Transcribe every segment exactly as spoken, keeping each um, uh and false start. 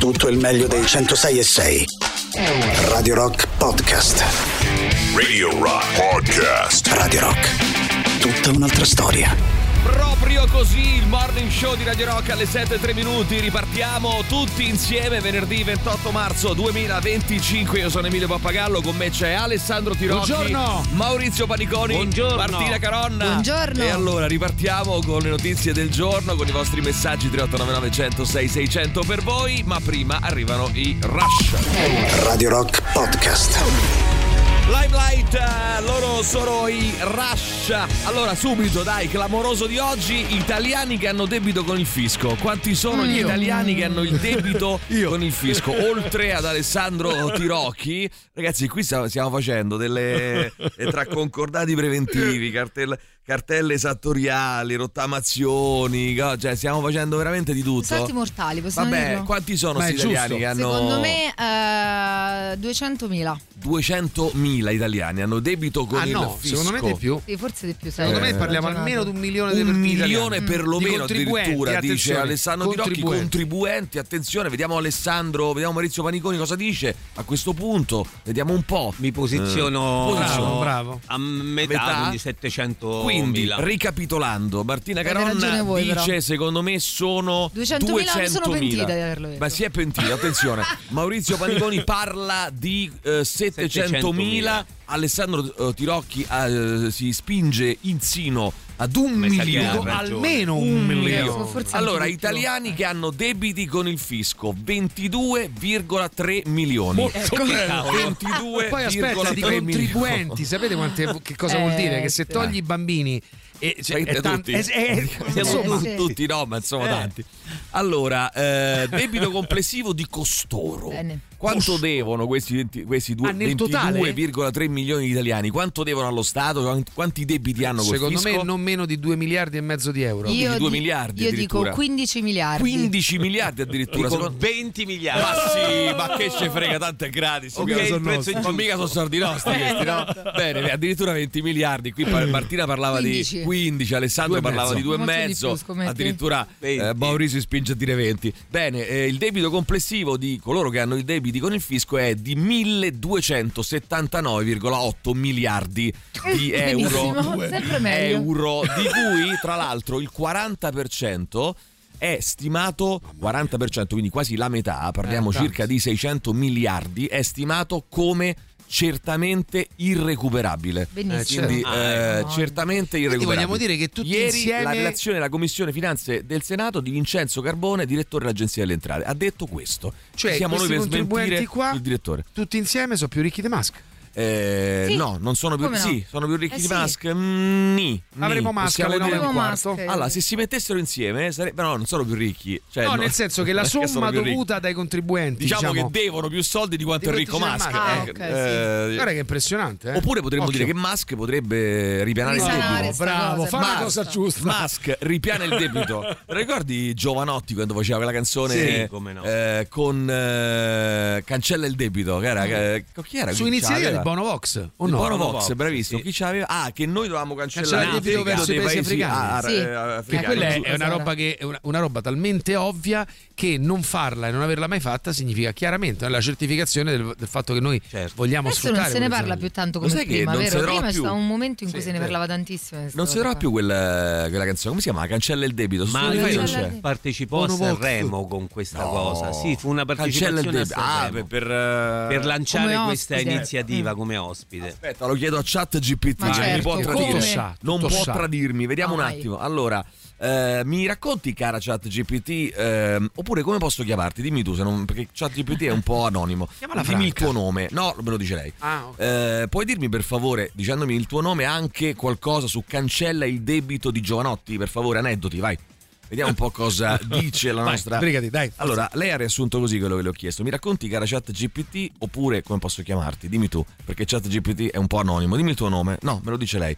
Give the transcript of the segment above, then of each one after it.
tutto il meglio dei centosei e sei. Radio Rock Podcast. Radio Rock Podcast. Radio Rock, tutta un'altra storia. Proprio così, il morning show di Radio Rock alle sette e tre minuti. Ripartiamo tutti insieme venerdì ventotto marzo duemilaventicinque. Io sono Emilio Pappagallo, con me c'è Alessandro Tirocchi. Buongiorno. Maurizio Paniconi. Buongiorno. Martina Caronna. Buongiorno. E allora ripartiamo con le notizie del giorno, con i vostri messaggi tre otto nove nove zero zero sei sei zero zero per voi. Ma prima arrivano i Rush. Radio Rock Podcast. Limelight, eh, loro sono i Rush. Allora subito dai, clamoroso di oggi: italiani che hanno debito con il fisco. Quanti sono gli Io. italiani che hanno il debito con il fisco? Oltre ad Alessandro Tirocchi, ragazzi, qui stiamo, stiamo facendo delle eh, tra concordati preventivi, cartelle, cartelle esattoriali, rottamazioni, cioè stiamo facendo veramente di tutto. Salti mortali, possiamo Vabbè, dirlo? quanti sono Ma è questi italiani giusto. che hanno? Secondo me eh, duecentomila. duecentomila italiani hanno debito con Ah il no, fisco. secondo me di più. Sì, forse di più. sai, Secondo Eh, me parliamo ragionato. almeno di un milione di un italiani. milione perlomeno Di contribuenti, addirittura, dice attenzione, Alessandro Tirocchi. contribuenti. Contribuenti, attenzione, vediamo Alessandro, vediamo Maurizio Paniconi cosa dice a questo punto, vediamo un po'. Mi posiziono, Eh, Bravo, bravo. a metà, Metà? quindi settecento. Quindi, ricapitolando, Martina Avete Caronna ragione voi, dice però. secondo me sono duecentomila, mi sono pentita di averlo detto. Ma si è pentito, attenzione. Maurizio Paniconi parla di eh, settecentomila. Alessandro eh, Tirocchi eh, si spinge insino ad un Mi sa che ha milione. ragione. Almeno un Un milione. milione. Forse Allora, anche di più. italiani che hanno debiti con il fisco, ventidue virgola tre milioni. Molto bello. ventidue Poi aspetta, di contribuenti, sapete quante, che cosa Eh, vuol dire? Che se sì. togli i bambini e cioè, Cioè, è tanto, tutti. è- è- Siamo insomma, sì. tutti no, ma insomma Eh. tanti. Allora, eh, debito complessivo di costoro. Bene. Quanto devono questi, venti questi due- Ah, nel totale? ventidue virgola tre milioni di italiani? Quanto devono allo Stato? Quanti- Quanti debiti hanno col secondo fisco? me non meno di due miliardi e mezzo di euro. Io- Io, due di- miliardi io addirittura. dico quindici miliardi. quindici miliardi addirittura. Dico Secondo- venti miliardi. Ma sì, ma che ce frega, tanto è gratis. Ok, Mica sono il prezzo nostri. è giusto. Ma mica sono soldi nostri questi, no? Bene, addirittura venti miliardi. Qui pa- Martina parlava quindici. di quindici, Alessandro Due e parlava mezzo. di due e Molto di mezzo. più, scommetti? Addirittura eh, venti. Maurizio spinge a dire venti. Bene, eh, il debito complessivo di coloro che hanno i debiti con il fisco è di milleduecentosettantanove virgola otto miliardi di euro. Benissimo, sempre meglio. Euro, di cui tra l'altro il quaranta per cento è stimato, quaranta per cento, quindi quasi la metà, parliamo Eh, tanto. circa di seicento miliardi, è stimato come certamente irrecuperabile. Benissimo. Quindi Ah, eh, ecco. certamente irrecuperabile. vogliamo dire che tutti Ieri insieme- la relazione della Commissione Finanze del Senato di Vincenzo Carbone, direttore dell'Agenzia delle Entrate, ha detto questo. Cioè, Ci siamo noi questi per smentire contribuenti qua, il direttore. tutti insieme sono più ricchi di Musk. Eh, Sì. No, non sono più Come no? Sì, sono più ricchi Eh di sì. Musk. Mm, ni, Avremo ni. Musk Possiamo alle nove e dire- un Avremo quarto. Musk. Allora, se si mettessero insieme sarebbero, no, non sono più ricchi. Cioè, No, nel senso che la non è sono somma più ricchi. dovuta dai contribuenti, Diciamo, diciamo, che devono più soldi di quanto Di è ricco quanto Musk. c'è Musk. Eh, Ah, ok, sì. guarda che è impressionante, eh? Oppure potremmo Occhio. dire che Musk potrebbe ripianare il Risanare debito. sta bravo, cosa, fa la basta. cosa giusta. Musk ripiana il debito. Te ricordi Giovanotti quando faceva quella canzone Sì, come no. eh, con eh, Cancella il debito? Che era, che, chi era? Su Chi iniziativa c'aveva? di Bono Vox o Il no? Bono Bono Vox, Vox, bravissimo. sì. Chi c'aveva? Ah, che noi dovevamo cancellare Cancellare il debito verso dei i paesi africani. ah, Sì. eh, E africani. quella è, Giusto, è una era. roba che è una, una roba talmente ovvia che non farla e non averla mai fatta significa chiaramente la certificazione del, del fatto che noi Certo. vogliamo Adesso sfruttare non se ne quelle parla zone. più tanto Lo come sai che prima, non si vero? trova Prima c'è più? stato un momento in Sì, cui se ne vero. parlava tantissimo. di questa Non si cosa trova qua. più quella, quella canzone. Come si chiama? Cancella il debito. Su Ma Spotify lui non Cancella c'è. il partecipò a Bono Vox. Sanremo con questa No. cosa. Sì, fu una Cancella il partecipazione a debito. Ah, Sanremo. per, per, eh, per lanciare Come questa ospite. iniziativa Mm. come ospite. Aspetta, lo chiedo a Chat G P T. Ma non mi certo, può come? tradire. Tutto sa, non tutto può sa. tradirmi. Vediamo un Mai. attimo. Allora, eh, mi racconti, cara Chat G P T, ehm, oppure come posso chiamarti? Dimmi tu, se non, perché Chat G P T è un po' anonimo. Chiamala Dimmi il Franca. tuo nome. No, me lo dice lei. Ah, ok. Eh, puoi dirmi per favore, dicendomi il tuo nome, anche qualcosa su Cancella il debito di Giovanotti? Per favore, aneddoti, vai. Vediamo un po' cosa dice la Vai, nostra. sbrigati, dai. Allora, lei ha riassunto così quello che le ho chiesto. Mi racconti, cara Chat G P T, oppure come posso chiamarti? Dimmi tu, perché Chat G P T è un po' anonimo. Dimmi il tuo nome. No, me lo dice lei.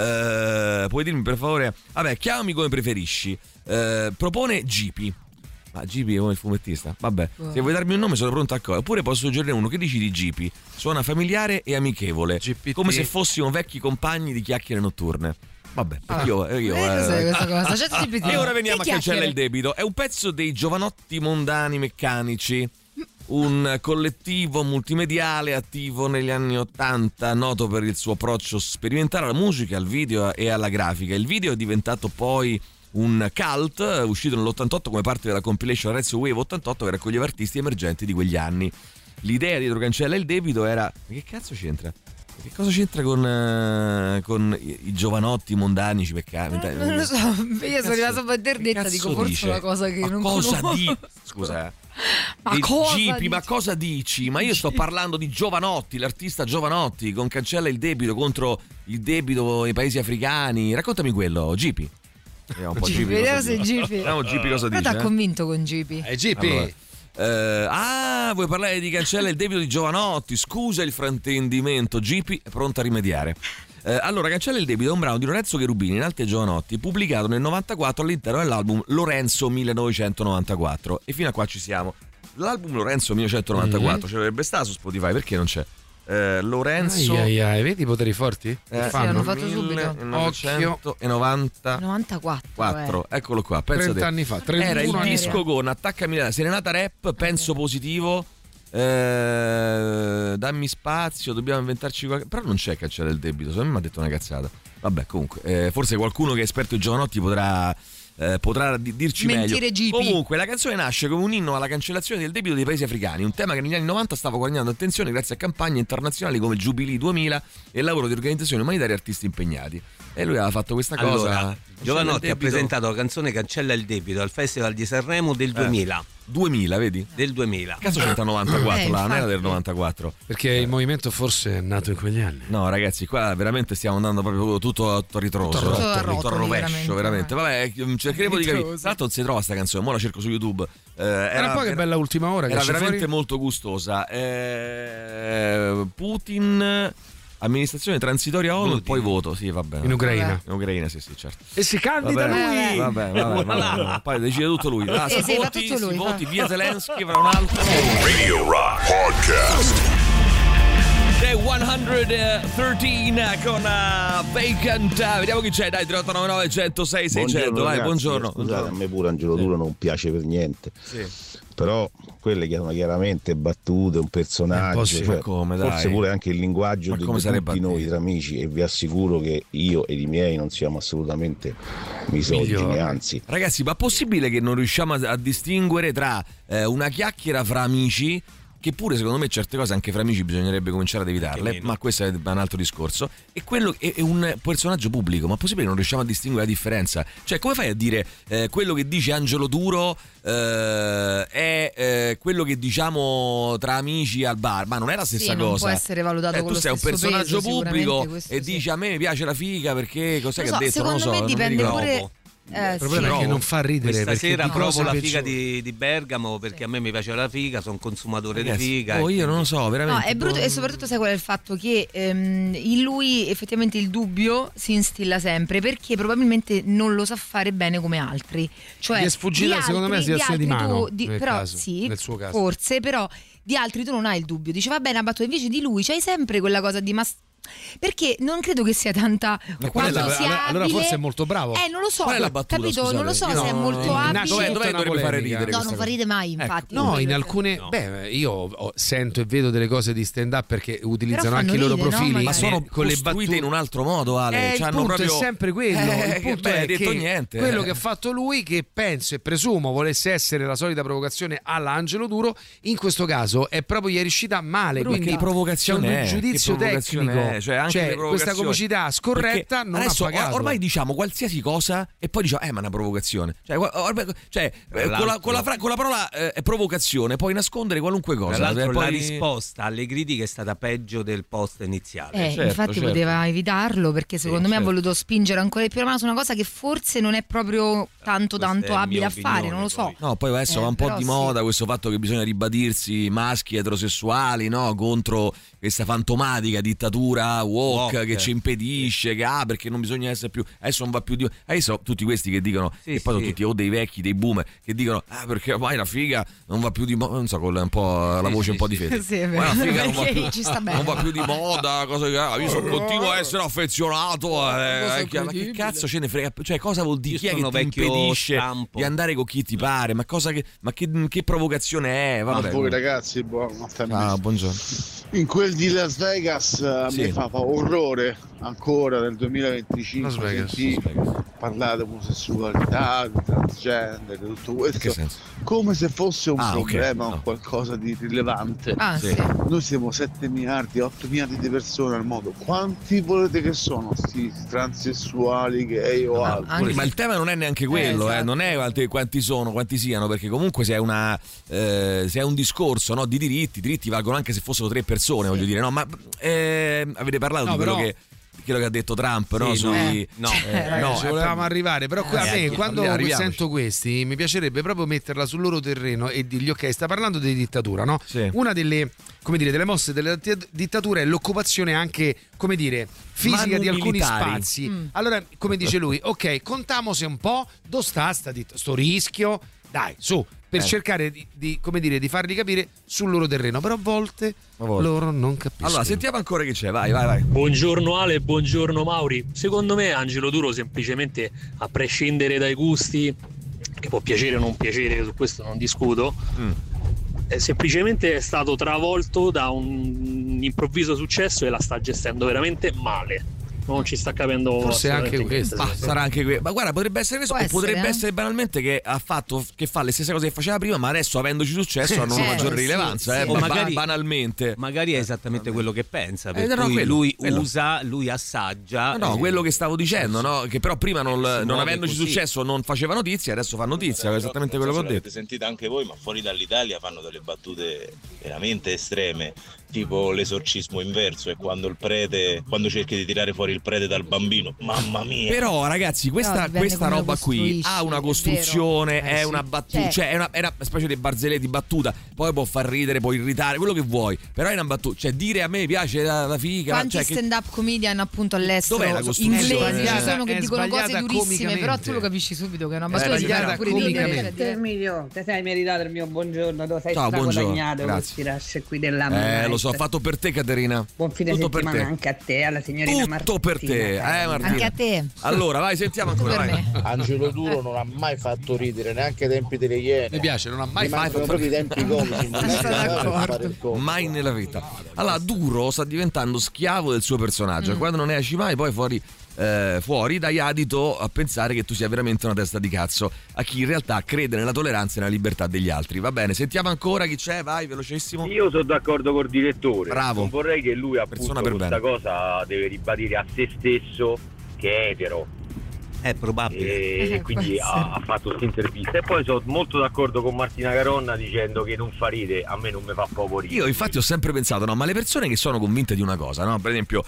Eh, puoi dirmi per favore? Vabbè, chiamami come preferisci. Eh, propone G P. Ma G P è come il fumettista? Vabbè, se vuoi darmi un nome sono pronto a cosa. Oppure posso suggerire uno. Che dici di G P? Suona familiare e amichevole, G P T. come se fossimo vecchi compagni di chiacchiere notturne. Vabbè, Ah. io, io Eh, eh, cos'è questa cosa? ChatGPT. E ora veniamo a Che Cancella chiacchiere. il debito. È un pezzo dei Giovanotti Mondani Meccanici, un collettivo multimediale attivo negli anni ottanta, noto per il suo approccio sperimentale alla musica, al video e alla grafica. Il video è diventato poi un cult, uscito nell'ottantotto come parte della compilation Retro Wave ottantotto, che raccoglieva artisti emergenti di quegli anni. L'idea dietro Cancella il debito era... Ma che cazzo c'entra? Che cosa c'entra con, eh, con i, i giovanotti mondani meccanici? Eh, Non lo so, io sono rimasta un po' interdetta, dico forse una cosa che ma non cosa conosco. di... Scusa, eh. Ma Di cosa Gipi, dici? ma cosa dici? Ma io sto parlando di Giovanotti, l'artista Giovanotti con Cancella il debito contro il debito nei paesi africani. Raccontami quello, Gipi. Vediamo un po' Gipi. Vediamo cosa se dice. Gipi. Vediamo Gipi cosa Però dice. t'ha eh. convinto con Gipi. Eh, G P. Allora, eh, ah, vuoi parlare di Cancella il debito di Giovanotti? Scusa il fraintendimento, Gipi è pronto a rimediare. Eh, allora, Cancella il debito è un brano di Lorenzo Cherubini in Alti e Giovanotti, pubblicato nel novantaquattro all'interno dell'album Lorenzo millenovecentonovantaquattro. E fino a qua ci siamo. L'album Lorenzo millenovecentonovantaquattro mm-hmm. cioè, sta su Spotify, perché non c'è? Eh, Lorenzo Ai, ai, ai, vedi i poteri forti? eh, Che sì, fanno? hanno fatto subito. millenovecentonovantaquattro, novantaquattro. eccolo qua, pensa trenta te. anni fa, trentuno Era il anni disco fa. con Attaccami la Serenata Rap, Penso Positivo, eh, Dammi spazio, dobbiamo inventarci qualche... Però non c'è Cancella il debito, secondo me mi ha detto una cazzata. Vabbè, comunque, eh, forse qualcuno che è esperto di Giovanotti potrà... Eh, potrà di- dirci Mentire meglio. Gipi. Comunque la canzone nasce come un inno alla cancellazione del debito dei paesi africani, un tema che negli anni novanta stava guadagnando attenzione grazie a campagne internazionali come il Jubilee duemila e il lavoro di organizzazioni umanitarie e artisti impegnati. E lui aveva fatto questa cosa. Allora, Giovanotti il ha debito- presentato la canzone Cancella il debito al Festival di Sanremo del duemila. duemila, vedi? Del duemila. Cazzo c'entra novantaquattro, Eh, là, non era infatti. del novantaquattro. Perché il movimento forse è nato in quegli anni. No, ragazzi, qua veramente stiamo andando proprio tutto a ritroso, Tutto a tutto a rotoli, rovescio, veramente. veramente. Vabbè, cercheremo di capire. Ritroso. Tra l'altro non si trova sta canzone, mo la cerco su YouTube. Eh, Era poi che bella ultima ora che Era esce veramente fuori. molto gustosa. Eh, Putin, amministrazione transitoria ONU, Putin. poi voto, sì, va bene. In Ucraina. In Ucraina, sì, sì, certo. E si candida Vabbè, lui. vabbè, vabbè, vabbè, vabbè. Poi decide tutto lui. Ah, Eh, si sì, fa voti, tutto lui, si fa. voti via Zelensky, avrà un altro. Radio Rock Podcast. The centotredici con uh, Vacant. Vediamo chi c'è, dai, tre otto nove nove uno zero sei sei zero zero. Dai, ragazzi, buongiorno. Scusate, a me pure Angelo Duro non piace per niente. Sì. Però quelle che erano chiaramente battute, un personaggio, Eh, un po' sì, cioè, ma come, dai? forse pure anche il linguaggio Ma di, come di sarebbe tutti a noi dire? tra amici, e vi assicuro che io ed i miei non siamo assolutamente misogini, Migliori. anzi. Ragazzi, ma possibile che non riusciamo a, a distinguere tra eh, una chiacchiera fra amici, che pure secondo me certe cose anche fra amici bisognerebbe cominciare ad evitarle, meno. ma questo è un altro discorso, e quello è, è un personaggio pubblico, ma possibile che non riusciamo a distinguere la differenza? Cioè, come fai a dire eh, quello che dice Angelo Duro eh, è eh, quello che diciamo tra amici al bar? Ma non è la stessa Sì, non cosa. può essere valutato Eh, con tu lo sei un stesso personaggio peso, pubblico sicuramente, questo e sì. dici a me mi piace la figa perché cos'è Non che ha so, detto? Non lo secondo so, me non mi dipende ricordo. pure. Eh, Il problema sì. è che non fa ridere. Questa perché sera di provo cose la peggiori- figa di, di Bergamo perché a me mi piace la figa, sono consumatore Ragazzi, di figa. oh, e io non lo quindi- so, veramente. No, è brutto, boh. e soprattutto sai qual è il fatto che ehm, in lui effettivamente il dubbio si instilla sempre, perché probabilmente non lo sa fare bene come altri. Cioè, Gli è sfuggita, di secondo me, altri- la situazione di altri mano, tu- di- nel però caso, sì, nel suo caso. forse, però di altri tu non hai il dubbio. Dice va bene, ha battuto, invece di lui c'hai sempre quella cosa di ma perché non credo che sia tanta Ma qual è quanto la- sia allora- allora abile. forse è molto bravo. Eh, non lo so, Qual è la battuta, capito? scusate? Non lo so Io se è no, molto no, abile. nasce Dov'è, tutta dov'è una dovrebbe fare polemica. ridere No, questa non fa cosa? ridere mai, Ecco. infatti. No, in alcune. No. Beh, io ho- sento e vedo delle cose di stand up perché utilizzano Però anche i fanno loro ridere, no? profili. Ma Eh, sono con le costruite battute in un altro modo, Ale. Eh, il C'hanno punto proprio... è sempre quello. Eh, il punto beh, è hai detto che niente. quello eh. che ha fatto lui, che penso e presumo volesse essere la solita provocazione alla Angelo Duro, in questo caso è proprio gli è riuscita male. Però Quindi che provocazione c'è un è? giudizio Che provocazione tecnico. è? Cioè, anche le questa provocazioni. comicità scorretta Perché non adesso ha pagato. ormai diciamo qualsiasi cosa e poi diciamo eh ma è una provocazione. Cioè, gua- ormai- cioè, eh, con, la, con, la fra- con la parola eh, provocazione puoi nascondere qualunque Tra cosa. l'altro Eh, poi- la risposta alle critiche è stata peggio del post iniziale. Eh, certo, infatti certo. poteva evitarlo, perché secondo me certo. ha voluto spingere ancora di più la mano su una cosa che forse non è proprio tanto Questa tanto è abile mia a fare, opinione, non lo so. poi. No, poi adesso Eh, va un po' però di sì. moda questo fatto che bisogna ribadirsi maschi eterosessuali, no? Contro questa fantomatica dittatura cultura woke, Woke. che ci impedisce, che ah perché non bisogna essere più, adesso non va più di, adesso tutti questi che dicono, Sì, e poi sono sì. tutti o dei vecchi, dei boomer, che dicono ah perché ormai la figa non va più di moda, non so, con un po' la Sì, voce sì, un po' sì. di fede. Sì, è Ma la vero, figa non va perché più, ci sta bene. non va più di moda, cosa che ah, io sono, continuo a essere affezionato, eh, cosa eh, che- ma che incredibile. cazzo ce ne frega, cioè cosa vuol dire, Io chi è che sono ti vecchio impedisce stampo. di andare con chi ti pare, ma cosa che, ma che, che provocazione è? A Vabbè. voi ragazzi, buonanotte a me. Ah, buongiorno. In quel di Las Vegas eh, Sì. mi fa, fa orrore ancora nel Las duemilaventicinque Vegas. sentì parlare di omosessualità, di transgender, di tutto In questo che senso? come se fosse un Ah, ok, problema o no. qualcosa di rilevante. Ah, Sì. sì. Noi siamo sette miliardi, otto miliardi di persone al mondo. Quanti volete che sono sti transessuali, gay o Ma, altri? ma il tema non è neanche quello, Eh, eh, esatto. non è quanti, quanti sono, quanti siano, perché comunque se è, una, eh, se è un discorso, no, di diritti, i diritti valgono anche se fossero tre persone, voglio dire, no? Ma eh, avete parlato No, di quello però- che, di quello che ha detto Trump, no? Sì, no, Sui- no. eh, Eh, no, ci eh, volevamo arrivare, però qui- a Eh, me arri- quando arriviamoci. sento questi mi piacerebbe proprio metterla sul loro terreno e dirgli ok, sta parlando di dittatura, no? Sì. Una delle, come dire, delle mosse della di- dittatura è l'occupazione anche, come dire, fisica Manu di alcuni militari. spazi. Mm. Allora, come dice lui, ok, contamose un po', dove sta sta dit- sto rischio, dai, su, per Eh. cercare di, di, come dire, di farli capire sul loro terreno, però a volte, A volte. loro non capiscono. Allora, sentiamo ancora che c'è, vai, vai, vai. Buongiorno Ale, buongiorno Mauri. Secondo me Angelo Duro semplicemente, a prescindere dai gusti, che può piacere o non piacere, su questo non discuto, Mm. è semplicemente è stato travolto da un improvviso successo e la sta gestendo veramente male. Non ci sta capendo Forse anche assolutamente questo. niente, Ma secondo me. sarà anche que- ma guarda, potrebbe essere questo, Può o potrebbe essere, eh. essere banalmente che ha fatto, che fa le stesse cose che faceva prima, ma adesso avendoci successo hanno una Eh, maggiore sì, rilevanza, sì. eh, O ba- magari- banalmente. Magari è esattamente quello che pensa, per Eh, no, cui quello, lui quello. usa, lui assaggia. No, no, eh, quello che stavo dicendo, no? Che però prima non, Si non muove avendoci così. successo non faceva notizia, adesso fa notizia, è esattamente quello che ho detto. L'avete sentita anche voi, ma fuori dall'Italia fanno delle battute veramente estreme, tipo l'esorcismo inverso, è quando il prete, quando cerchi di tirare fuori il prete dal bambino. Mamma mia! Però ragazzi, questa, Però dipende questa come lo roba qui costruisci, ha una è costruzione, vero. Eh, è sì. una battuta, Cioè- cioè è una, è una specie di barzelletta di battuta, poi può far ridere, può irritare, quello che vuoi, però è una battuta, cioè dire a me piace la, la figa, Quanti cioè che- stand-up comedian appunto all'estero Dov'è la costruzione? inglesi ci È sono che sbagliata- dicono è cose sbagliata durissime, però tu lo comicamente. capisci subito che è una È battuta, si sbagliata fa pure ridere. comicamente. Emilio, ti sei meritato il mio buongiorno, te lo sei Ciao, buongiorno, straguadagnato grazie. questi rush qui della Eh, Moonlight. lo so, fatto per te Caterina. Buon fine Tutto per settimana te. anche a te, alla signorina Martina. Tutto per te, eh Martina. Anche a te. Allora, vai, sentiamo Tu ancora, per vai. me. Angelo Duro non ha mai fatto ridere neanche ai tempi delle Iene. Mi piace, non ha mai Mi fatto mancano proprio i tempi comici. non è Sono che andava d'accordo. a fare il conto. Mai nella vita. Allora, Duro sta diventando schiavo del suo personaggio. Mm. Quando non ne esci mai, poi fuori, eh, fuori dai adito a pensare che tu sia veramente una testa di cazzo a chi in realtà crede nella tolleranza e nella libertà degli altri. Va bene, sentiamo ancora chi c'è, vai, velocissimo. Io sono d'accordo col direttore. Bravo. Non vorrei che lui appunto Persona per questa bene. cosa deve ribadire a se stesso che è etero. È probabile. E Eh, quindi può ha, essere. ha fatto questa intervista. E poi sono molto d'accordo con Martina Caronna dicendo che non fa ridere, a me non mi fa proprio ridere. Io infatti ho sempre pensato, no, ma le persone che sono convinte di una cosa, no? Per esempio,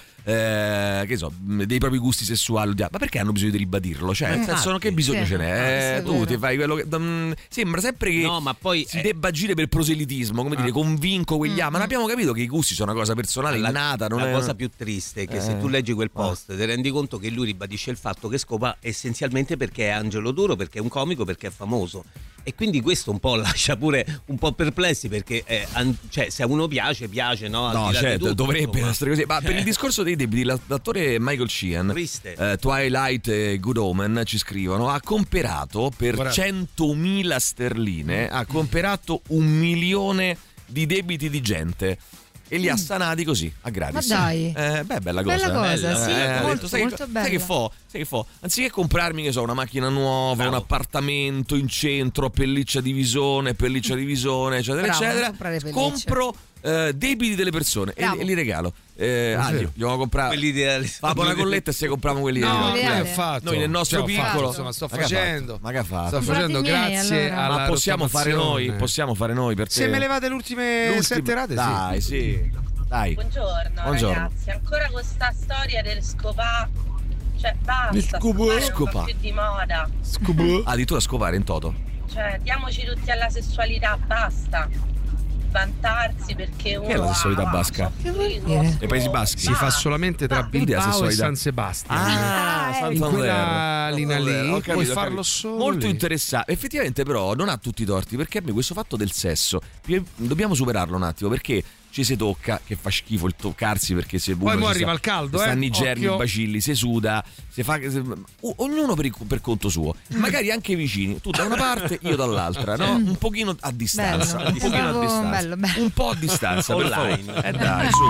eh, che so, dei propri gusti sessuali, ma perché hanno bisogno di ribadirlo? Cioè, nel Infatti. senso, che bisogno Sì, ce n'è? sì, Eh, è tu vero. ti fai quello che. mm, sembra sempre che No, ma poi si eh, debba agire per proselitismo, come dire, convinco quegli Mm, altri. Ma non abbiamo capito che i gusti sono una cosa personale, la, innata, non la è. cosa più triste è che Eh. se tu leggi quel post ti rendi conto che lui ribadisce il fatto che scopa essenzialmente perché è Angelo Duro, perché è un comico, perché è famoso, e quindi questo un po' lascia pure un po' perplessi, perché eh, an- cioè, se a uno piace piace, no? Al No, di là di certo, tutto, dovrebbe insomma. essere così. Ma per il discorso dei debiti, l'attore Michael Sheehan, Triste. eh, Twilight e Good Omen ci scrivono, ha comperato per Guarda. centomila sterline, ha comperato un milione di debiti di gente. E li ha sanati così, a gratis. Ma dai. Eh, beh, bella cosa. Bella cosa, Bella, sì, eh, ha molto, detto, sai, molto che, bella. sai che fo? Sai che fo? Anziché comprarmi, che so, una macchina nuova, Bravo. un appartamento in centro, pelliccia di visone, pelliccia di visone, eccetera, Bravo, non eccetera, comprare pellicce. compro eh, debiti delle persone e, Bravo. e li regalo. Eh, ah, Sì. gli gli ho comprato. Quelli di- Famo una colletta e se compriamo quelli No, di no, che ideale. ho fatto? Noi nel nostro Cioè, ho fatto, piccolo, insomma, sto Ma che ha facendo. fatto? Ma che ha fatto? Sto Comprate facendo i miei, grazie allora. alla Ma possiamo fare noi, rottamazione. possiamo fare noi per te. Se me levate le ultime L'ultimo- sette rate, sì. Dai, sì. Dai. Buongiorno, Buongiorno. ragazzi, ancora con sta storia del scopà, cioè basta, Il scopà. scopare non Scopà. fa più di moda, Ah, addirittura scopare in toto. cioè diamoci tutti alla sessualità, basta. vantarsi perché uno Che è la sessualità basca? Che vuol dire? Nei Paesi Baschi? Si fa solamente tra Bilbao e San Sebastian. Ah, San in quella linea lì puoi farlo solo molto lì. interessante. Effettivamente però non ha tutti i torti, perché a me questo fatto del sesso dobbiamo superarlo un attimo, perché ci si tocca, che fa schifo il toccarsi, perché se poi mo arriva sta, il caldo, stanno eh? i germi, Occhio. i bacilli, si suda, si fa, se, ognuno per, il, per conto suo, magari anche vicini, tu da una parte, io dall'altra, no? Un pochino a distanza, Bello. un pochino a distanza, Bello, bello. un po' a distanza, per Online. favore. Eh dai, su.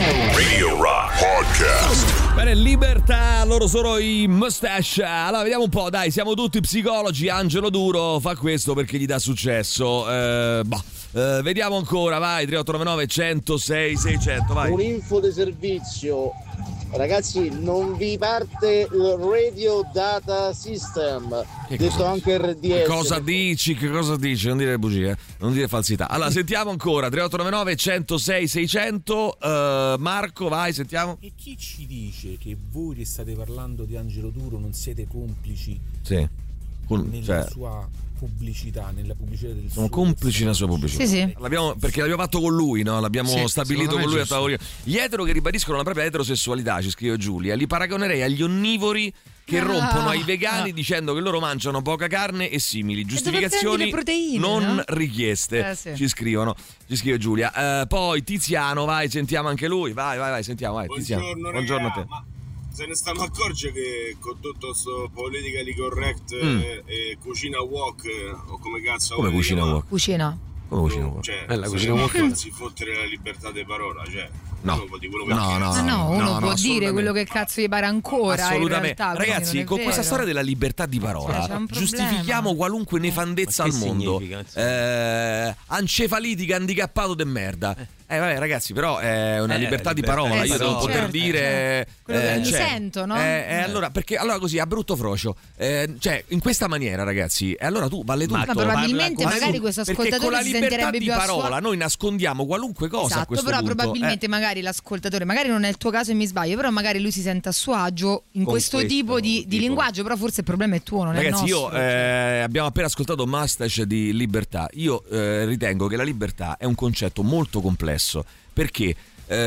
Radio Rock Podcast. Bene, libertà, loro sono i Mustache. Allora, vediamo un po', dai, siamo tutti psicologi. Angelo Duro fa questo perché gli dà successo. Eh, boh. Eh, vediamo ancora, vai, tre otto nove nove uno zero sei sei zero zero, vai. Un'info di servizio. Ragazzi, non vi parte il Radio Data System, Che detto cosa anche R D S. Che cosa dici? Che cosa dici? Non dire bugie, eh? Non dire falsità. Allora, sentiamo ancora, tre otto nove nove uno zero sei sei zero zero. Uh, Marco, vai, sentiamo. E chi ci dice che voi che state parlando di Angelo Duro non siete complici Sì. Con, nella cioè, sua pubblicità, nella pubblicità del sono suo complici nella sua pubblicità. Sì, sì. L'abbiamo, perché l'abbiamo fatto con lui, no? L'abbiamo Sì, stabilito secondo me con lui a giusto. tavolino. Gli etero che ribadiscono la propria eterosessualità, ci scrive Giulia, li paragonerei agli onnivori che Ah. rompono ai vegani Ah. dicendo che loro mangiano poca carne e simili. dove Giustificazioni prendi le proteine, non no? richieste. Eh, sì. Ci scrivono, ci scrive Giulia. Eh, poi Tiziano, vai, sentiamo anche lui. Vai, vai, vai, sentiamo, vai, Tiziano. Buongiorno, Buongiorno a raga, te. ma se ne stanno accorge che con tutto sto politically correct Mm. e, e cucina walk eh, o come cazzo Come vuoi cucina chiamare, walk? Cucina. Come cucina walk? cioè, Eh, la se cucina ne walk. farsi fottere la libertà di parola, cioè No. uno può dire quello che No, pensa. no, Ma no, uno no, può dire assolutamente. quello che cazzo gli pare ancora. Assolutamente. In realtà, quindi Ragazzi, non è con questa vero. storia della libertà di Cioè, parola c'è un giustifichiamo problema. qualunque nefandezza Ma al che mondo. significa? Eh, ancefalitica, handicappato de merda. Eh vabbè ragazzi, però è una Eh, libertà di libertà parola, di io devo parola. poter Certo, dire Quello che eh, mi cioè, sento, no? eh, eh, allora, perché allora così a brutto frocio, eh, cioè in questa maniera ragazzi, e allora tu vale tutto. Ma probabilmente Parla- magari tu- questo perché con ascoltatore la si libertà sentirebbe di più a parola suo- noi nascondiamo qualunque cosa a Esatto, questo però punto. probabilmente Eh. magari l'ascoltatore, magari non è il tuo caso e mi sbaglio, però magari lui si sente a suo agio in Con questo, questo tipo di, di tipo. linguaggio, però forse il problema è tuo, non Ragazzi, è io nostro. eh, abbiamo appena ascoltato Mustache di libertà. Io eh, ritengo che la libertà è un concetto molto complesso, perché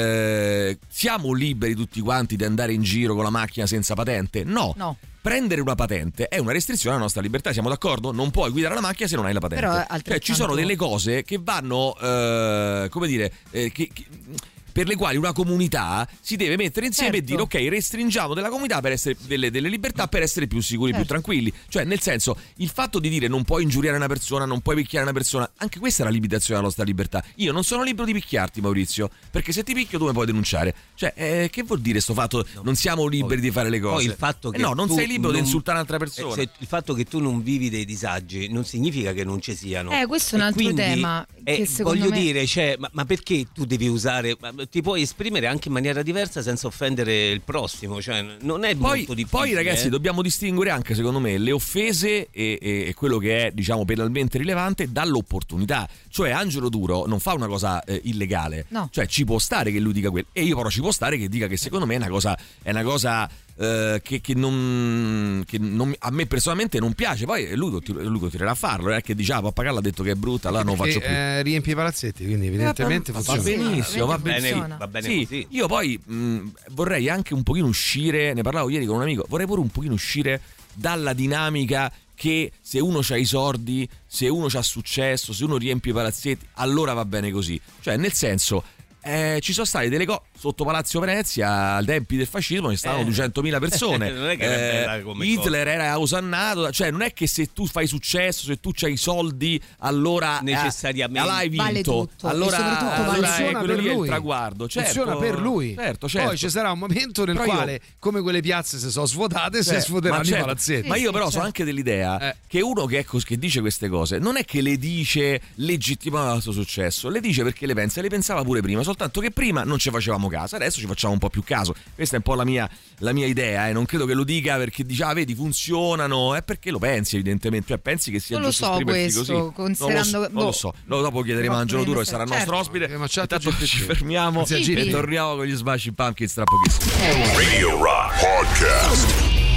eh, siamo liberi tutti quanti di andare in giro con la macchina senza patente? No. No. Prendere una patente è una restrizione alla nostra libertà, siamo d'accordo? Non puoi guidare la macchina se non hai la patente. Però è Cioè, ci sono altrettanto- delle cose che vanno, eh, come dire, eh, che, che- per le quali una comunità si deve mettere insieme Certo. e dire ok, restringiamo della comunità per essere delle, delle libertà per essere più sicuri, Certo. più tranquilli. Cioè, nel senso, il fatto di dire non puoi ingiuriare una persona, non puoi picchiare una persona, anche questa è la limitazione della nostra libertà. Io non sono libero di picchiarti, Maurizio, perché se ti picchio tu mi puoi denunciare. Cioè, eh, che vuol dire sto fatto? Non siamo liberi di fare le cose. Poi il fatto Eh che no, non tu sei libero di non- insultare un'altra persona. eh, se il fatto che tu non vivi dei disagi non significa che non ci siano. Eh, questo è un E altro quindi, tema eh, che secondo voglio me- dire, cioè, ma, ma perché tu devi usare, ma ti puoi esprimere anche in maniera diversa senza offendere il prossimo, cioè non è Poi, molto difficile. poi ragazzi eh. dobbiamo distinguere anche secondo me le offese e, e- e quello che è diciamo penalmente rilevante dall'opportunità. Cioè Angelo Duro non fa una cosa eh, illegale, No. cioè ci può stare che lui dica quello e io però ci può stare che dica che secondo me è una cosa è una cosa eh, che, che non che non- a me personalmente non piace. Poi lui, continu- lui continuerà a farlo, non è che dice ah pappagallo ha detto che è brutta, allora non lo faccio Perché, più. eh, riempie i palazzetti, quindi evidentemente va, va funziona. benissimo, va Bene, benissimo. va bene Sì, così. io poi mh, vorrei anche un pochino uscire, ne parlavo ieri con un amico, vorrei pure un pochino uscire dalla dinamica che se uno c'ha i soldi, se uno c'ha successo, se uno riempie i palazzetti, allora va bene così. Cioè, nel senso, eh, ci sono state delle cose sotto Palazzo Venezia ai tempi del fascismo, ci stavano Eh. duecentomila persone. Non è che era bella come Hitler era osannato, cioè non è che se tu fai successo, se tu c'hai i soldi, allora Necessariamente. eh, l'hai vinto. Vale tutto. Allora, E soprattutto vale allora è funziona quello per lì è il lui. traguardo. Certo, Funziona per lui. Certo, certo. Poi ci sarà un momento nel Però io- quale, come quelle piazze si sono svuotate, si Cioè, svuoteranno ma i certo, palazzetti. ma io però Sì, sono certo. anche dell'idea Eh. che uno che, è cos- che dice queste cose non è che le dice legittimando il suo successo, le dice perché le pensa e le pensava pure prima, soltanto che prima non ci facevamo caso, adesso ci facciamo un po' più caso. Questa è un po' la mia, la mia idea, eh. Non credo che lo dica perché dice ah vedi funzionano, è perché lo pensi evidentemente, cioè pensi che sia Non lo giusto so esprimersi questo, così. considerando- non lo so, non lo boh. so. No, dopo chiederemo a Però Angelo Duro che sarà il certo. nostro ospite. Ma chat Intanto G P T. ci fermiamo Grazie a e G P T. torniamo con gli Smashing Pumpkins tra pochissimo. Radio Rock Podcast.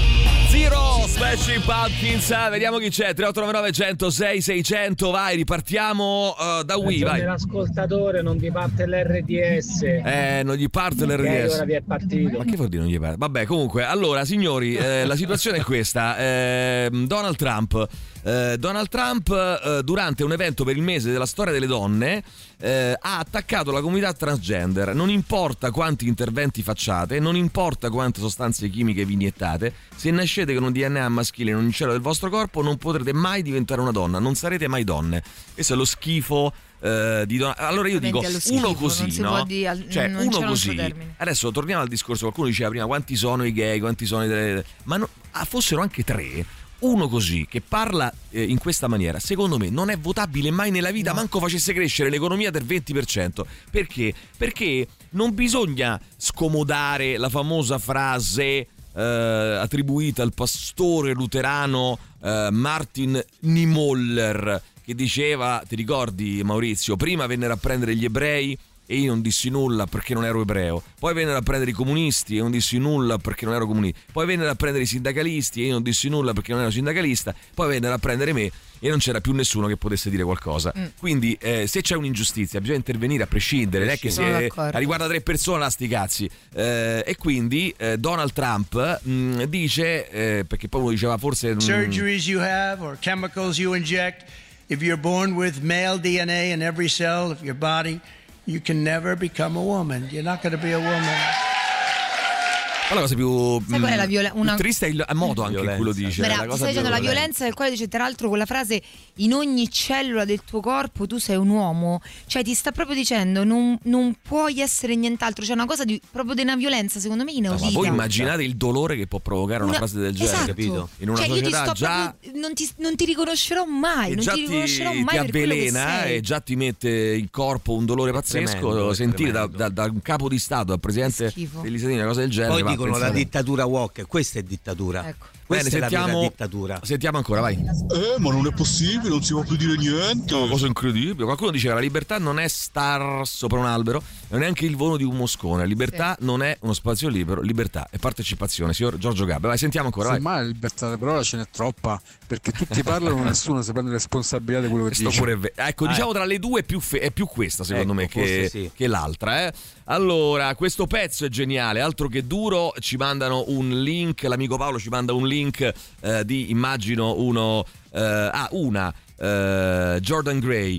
Zero Smashing Pumpkins, vediamo chi c'è. tre otto nove nove uno zero sei sei zero zero, vai, ripartiamo uh, da Wii, vai. L'ascoltatore non ti parte l'R D S. Eh, non gli parte l'R D S. Ora vi è partito. Ma che vuol dire non gli parte? Vabbè, comunque, allora, signori, eh, la situazione è questa. Eh, Donald Trump Eh, Donald Trump eh, durante un evento per il mese della storia delle donne eh, ha attaccato la comunità transgender. Non importa quanti interventi facciate, non importa quante sostanze chimiche vi iniettate, se nascete con un D N A maschile in ogni cellula del vostro corpo non potrete mai diventare una donna, non sarete mai donne. Questo è lo schifo eh, di Donald. Allora io dico schifo, uno così, no? Al... Cioè non uno così. Adesso torniamo al discorso, qualcuno diceva prima quanti sono i gay, quanti sono i delle... ma no, ah, fossero anche tre. Uno così che parla eh, in questa maniera, secondo me non è votabile mai nella vita, no. Manco facesse crescere l'economia del venti per cento. Perché? Perché non bisogna scomodare la famosa frase eh, attribuita al pastore luterano eh, Martin Niemöller, che diceva, ti ricordi Maurizio, prima vennero a prendere gli ebrei e io non dissi nulla perché non ero ebreo, poi vennero a prendere i comunisti e non dissi nulla perché non ero comunista, poi vennero a prendere i sindacalisti e io non dissi nulla perché non ero sindacalista, poi vennero a prendere me e non c'era più nessuno che potesse dire qualcosa. Mm. Quindi eh, se c'è un'ingiustizia bisogna intervenire a prescindere, non è che se riguarda tre persone la sti cazzi. Eh, e quindi eh, Donald Trump mh, dice, eh, perché poi uno diceva forse... Mh, surgeries you have or chemicals you inject, if you're born with male D N A in every cell of your body, you can never become a woman. You're not going to be a woman. Ma la cosa più, sai qual è la violenza? Una... triste è il modo anche in cui lo dice. Bravo, la cosa stai dicendo la violenza del quale dice tra l'altro quella frase in ogni cellula del tuo corpo tu sei un uomo. Cioè ti sta proprio dicendo non, non puoi essere nient'altro. C'è una cosa di, proprio di una violenza secondo me inaudita. No, ma voi immaginate il dolore che può provocare una, una frase del genere, esatto. Capito? In una cioè, società io ti sto già proprio, non, ti, non ti riconoscerò mai. Non già ti riconoscerò ti, mai ti per avvelena e già ti mette in corpo un dolore pazzesco. Tremendo, sentire da, da, da un capo di Stato, dal presidente degli Stati Uniti, una cosa del genere. Poi dicono la dittatura Walker, questa è dittatura. Ecco. Questa Bene, è sentiamo, la vera dittatura. Sentiamo ancora, vai. Eh, ma non è possibile, non si può più dire niente. Una cosa incredibile. Qualcuno diceva la libertà non è star sopra un albero, non è neanche il volo di un moscone. Libertà sì. non è uno spazio libero, libertà è partecipazione. Signor Giorgio Gabbe, vai, sentiamo ancora. Vai. Semmai la libertà di parola ce n'è troppa, perché tutti parlano, nessuno si prende responsabilità di quello che dice. Pure ve- ecco, ah, diciamo tra le due è più, fe- è più questa, secondo ecco, me, che, sì. che l'altra. Eh. Allora, questo pezzo è geniale, altro che duro. Ci mandano un link, l'amico Paolo ci manda un link eh, di, immagino, uno eh, ah, una eh, Jordan Gray,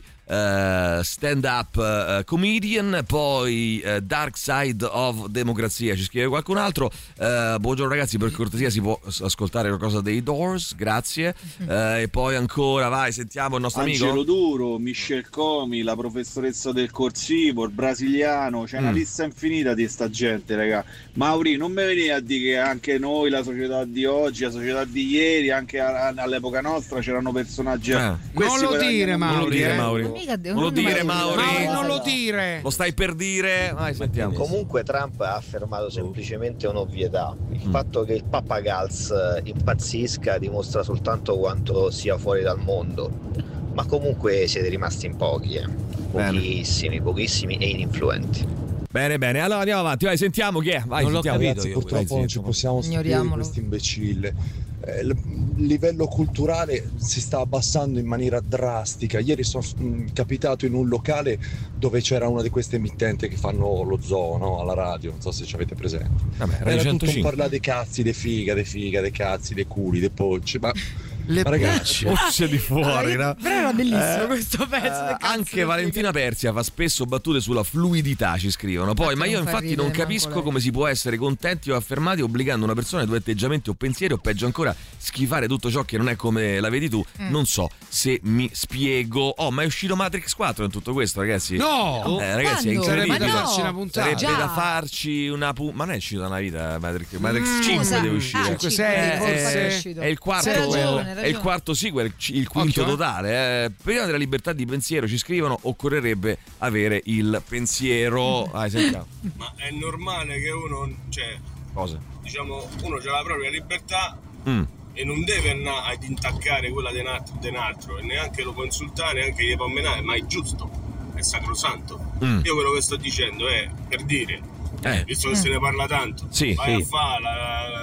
Uh, stand up uh, comedian, poi uh, Dark Side of Democrazia, ci scrive qualcun altro. Uh, buongiorno ragazzi, per cortesia si può ascoltare qualcosa dei Doors, grazie. Uh, e poi ancora, vai, sentiamo il nostro Angelo amico Duro, Michelle Comi, la professoressa del corsivo, il brasiliano, c'è mm. una lista infinita di sta gente, raga. Mauri, non mi venire a dire che anche noi, la società di oggi, la società di ieri, anche all'epoca nostra c'erano personaggi. Eh. Non lo dire, Mauri, non lo dire, eh. Mauri. Non lo dire, Mauri. Mauri, non lo dire. Lo stai per dire? Vai, sentiamo. Comunque Trump ha affermato semplicemente un'ovvietà. Il mm. fatto che il Papa Gals impazzisca dimostra soltanto quanto sia fuori dal mondo. Ma comunque siete rimasti in pochi, eh. Pochissimi, bene. pochissimi e ininfluenti. Bene, bene, allora andiamo avanti, vai, sentiamo chi è. Vai, non sentiamo. L'ho capito, io, purtroppo non ci possiamo stupire di questo imbecille. Eh, il livello culturale si sta abbassando in maniera drastica. Ieri sono mh, capitato in un locale dove c'era una di queste emittenti che fanno lo zoo, no? Alla radio, non so se ci avete presente. Vabbè, era tutto un parlare dei cazzi, dei figa, dei figa, dei cazzi, dei culi, dei polci, ma le ma ragazzi, polce di fuori, no? Però era bellissimo eh, questo pezzo. Eh, anche Valentina Persia fa spesso battute sulla fluidità, ci scrivono. Poi, ma io infatti ridere, non capisco come si può essere contenti o affermati obbligando una persona ai tuoi atteggiamenti o pensieri, o peggio ancora schifare tutto ciò che non è come la vedi tu. Mm. Non so se mi spiego. Oh, ma è uscito Matrix quattro in tutto questo, ragazzi? No! Eh, ragazzi, quando? è incredibile. Sarebbe da farci una puntata. Sarebbe Già. da farci una puntata. Ma non è uscito da una vita Matrix, Matrix mm, cinque scusa. deve uscire. Ah, cinque, sei, è, è, è il quarto, ragione, è il quarto sequel, il quinto Occhio, totale. Eh. Prima della libertà di pensiero, ci scrivono, occorrerebbe avere il pensiero. Ah, sentiamo. Ma è normale che uno, cioè, cosa? Diciamo, uno ha la propria libertà. Mm. E non deve andare ad intaccare quella di un altro, e neanche lo può insultare, neanche gli può menare, ma è giusto, è sacrosanto. Mm. Io quello che sto dicendo è per dire, eh. visto che mm. se ne parla tanto, sì, vai sì. a fare la, la, la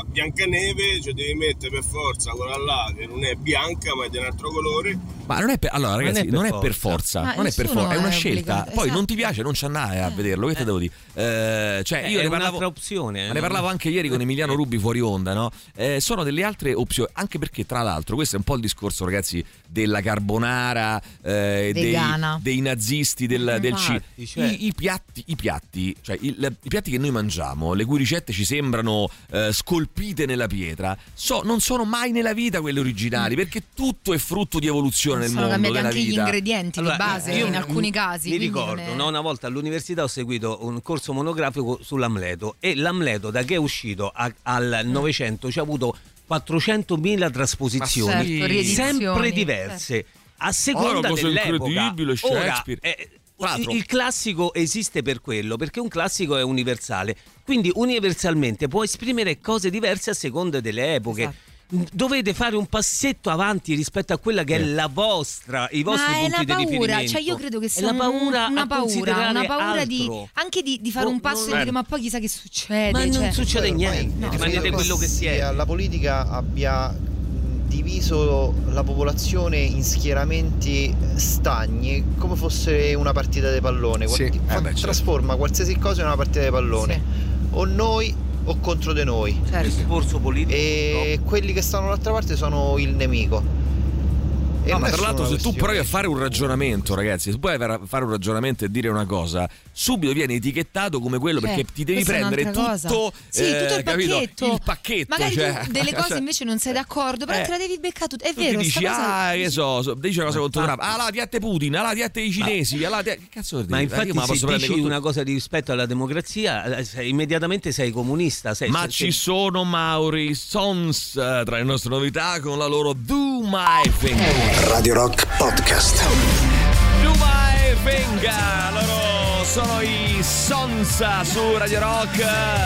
Biancaneve, cioè devi mettere per forza quella là che non è bianca ma è di un altro colore. Ma non è per, allora ragazzi, non è per forza, Ma non è per nessuno forza, è una è scelta. obbligato, Poi esatto. non ti piace, non ci andare a vederlo, che te devo dire? Eh, cioè, io è ne parlavo, un'altra opzione. ma ne parlavo anche ieri con Emiliano Rubi fuori onda, no? Eh, sono delle altre opzioni, anche perché tra l'altro questo è un po' il discorso, ragazzi, della carbonara, eh, dei, Vegana. dei nazisti del, del cibo. Infatti, cioè- I, i piatti, i piatti, cioè i, le- i piatti che noi mangiamo, le cui ricette ci sembrano eh, scolpite nella pietra, so- non sono mai nella vita quelle originali, perché tutto è frutto di evoluzione nel Sono mondo cambiati della anche gli vita. ingredienti Allora, di base io in alcuni casi. Mi quindi non ricordo, è- no, una volta all'università ho seguito un corso monografico sull'Amleto e l'Amleto da che è uscito a- al Novecento ci ha avuto quattrocentomila trasposizioni, Ma certo, riedizioni, sempre diverse, a Oh, seconda una cosa dell'epoca. incredibile, Ora, Shakespeare. eh, Tra l'altro- il, il classico esiste per quello, perché un classico è universale, quindi universalmente può esprimere cose diverse a seconda delle epoche. Esatto. Dovete fare un passetto avanti rispetto a quella che è la vostra, i vostri Ma è punti una di paura, riferimento. cioè io credo che È sia la un- paura una a paura, considerare una paura di, altro. anche di, di fare No, un passo non- e dire ma poi chissà che succede. Ma non cioè. succede Ormai niente, credo rimanete che quello che sia- siete. la politica abbia diviso la popolazione in schieramenti stagni come fosse una partita di pallone. Sì. Qualti- Eh fa- beh, certo. trasforma qualsiasi cosa in una partita di pallone, Sì. o noi o contro di noi, Certo. Discorso politico. e quelli che stanno dall'altra parte sono il nemico. E No, non ma è tra solo l'altro una se tu questione- provi a fare un ragionamento, ragazzi, se puoi fare un ragionamento e dire una cosa, subito viene etichettato come quello, Eh, perché ti devi questa è prendere un'altra tutto, cosa. Sì, tutto il capito? pacchetto. Il pacchetto, Magari cioè, tu delle cose cioè, invece non sei d'accordo, però eh, te la devi beccare tutta. È tu vero, ti dici, sta cosa. ah, che so, so, dici una cosa contro Trump, ah, la diette Putin, ah, la diette i cinesi, ah, la diette... Che cazzo vuol dire? Ma Eh, infatti io me la se posso prendere dici con una tutto. cosa di rispetto alla democrazia, eh, sei- immediatamente sei comunista. Sei, Ma sei- ci sono Mauri Sons eh, tra le nostre novità con la loro Do My Thing. Radio Rock Podcast. Do My Thing, loro sono i Sons su Radio Rock,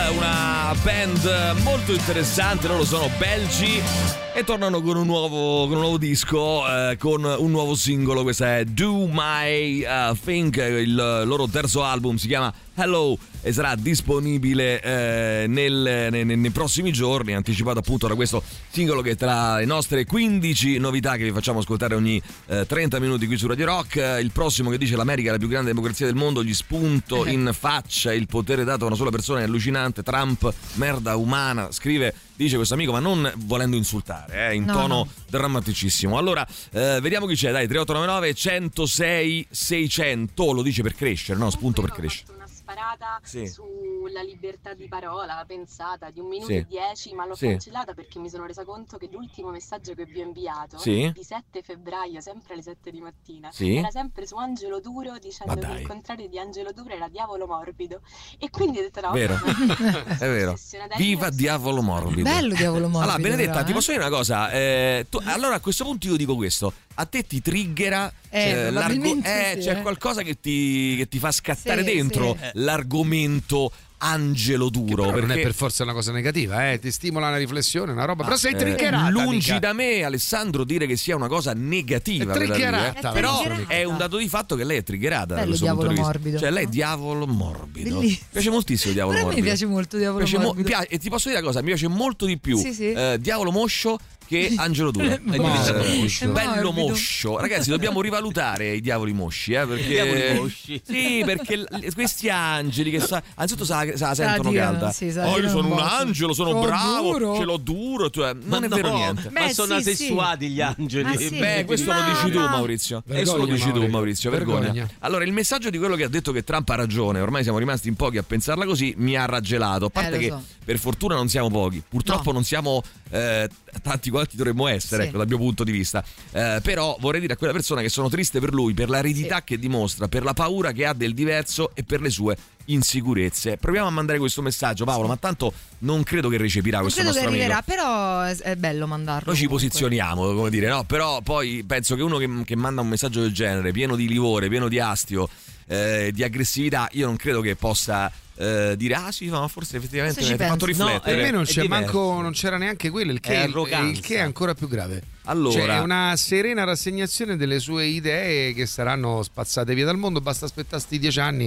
una band molto interessante, loro sono belgi e tornano con un nuovo, con un nuovo disco, eh, con un nuovo singolo. Questa è Do My uh, Thing, il loro terzo album si chiama Hello e sarà disponibile eh, nel, nei, nei prossimi giorni, anticipato appunto da questo singolo che è tra le nostre quindici novità che vi facciamo ascoltare ogni eh, trenta minuti qui su Radio Rock. Il prossimo che dice l'America è la più grande democrazia del mondo, gli spunto in faccia, il potere dato a una sola persona è allucinante, Trump merda umana, scrive, dice questo amico, ma non volendo insultare, eh, in No, tono no. drammaticissimo. Allora eh, vediamo chi c'è, dai, tre otto nove nove uno zero sei sei zero zero, lo dice per crescere, no? Spunto per crescere. Una sparata Sì. sulla libertà di parola pensata di un minuto Sì. e dieci, ma l'ho Sì. cancellata perché mi sono resa conto che l'ultimo messaggio che vi ho inviato Sì. di sette febbraio, sempre alle sette di mattina, Sì. era sempre su Angelo Duro, dicendo Ma che dai. il contrario di Angelo Duro era diavolo morbido, e quindi ho detto no, Vero, è vero. Viva Diavolo Morbido. Bello Diavolo Morbido. Allora, Benedetta, però, ti eh. posso dire una cosa? Eh, tu- allora, a questo punto io dico questo: a te ti triggera. Eh, probabilmente eh, sì, c'è eh. qualcosa che ti, che ti fa scattare Sì, dentro sì. l'argomento Angelo Duro. Però non perché è per forza una cosa negativa, eh? Ti stimola una riflessione, una roba. Però sei eh, triggerata. lungi mica. da me, Alessandro, dire che sia una cosa negativa È per la triggerata, vita, eh. È però triggerata. è un dato di fatto che lei è triggerata da Bello questo punto Diavolo di vista. Morbido. Cioè lei è Diavolo Morbido. Mi Bellissimo. piace moltissimo Diavolo Pure a me Morbido. piace molto Diavolo Piace mo- Morbido. mi piace- e ti posso dire una cosa, mi piace molto di più Sì, sì. eh, Diavolo Moscio che Angelo Duro. È Eh, morbido. eh, bello Morbido. moscio. Ragazzi, dobbiamo rivalutare i diavoli mosci, eh, perché Diavoli mosci. Sì, perché l- questi angeli che sa, anzitututto sa, sa la sentono tirano, calda. sì, se la oh, io tirano sono un un botto. angelo, sono Sono bravo, duro. ce l'ho duro, cioè, non Ma è no, vero niente. Ma Beh, sono sì, asessuati gli angeli. Ah, sì. Beh, questo lo dici tu, Maurizio. Questo lo Vergogna, dici tu, Mauri. Maurizio. Vergogna. Vergogna. Allora, il messaggio di quello che ha detto che Trump ha ragione, ormai siamo rimasti in pochi a pensarla così, mi ha raggelato. A parte lo che so. per fortuna non siamo pochi, purtroppo No. non siamo eh, tanti quanti dovremmo essere, Sì. ecco, dal mio punto di vista. Eh, però vorrei dire a quella persona che sono triste per lui, per l'aridità che dimostra, per la paura che ha del diverso e per le sue insicurezze. Proviamo a mandare questo messaggio, Paolo, ma tanto non credo che recepirà Non questo credo che nostro amico. arriverà, però è è bello mandarlo. Noi ci comunque. posizioniamo, come dire, no? Però poi penso che uno che, che manda un messaggio del genere, pieno di livore, pieno di astio, eh, di aggressività, io non credo che possa eh, dire ah sì, ma forse effettivamente mi Forse ci ha fatto penso. No, riflettere. Per me non, È c'è diverso. manco, non c'era neanche quello, il che È è, arroganza. il che è ancora più grave. Allora, Cioè, è una serena rassegnazione delle sue idee che saranno spazzate via dal mondo. Basta aspettare sti dieci anni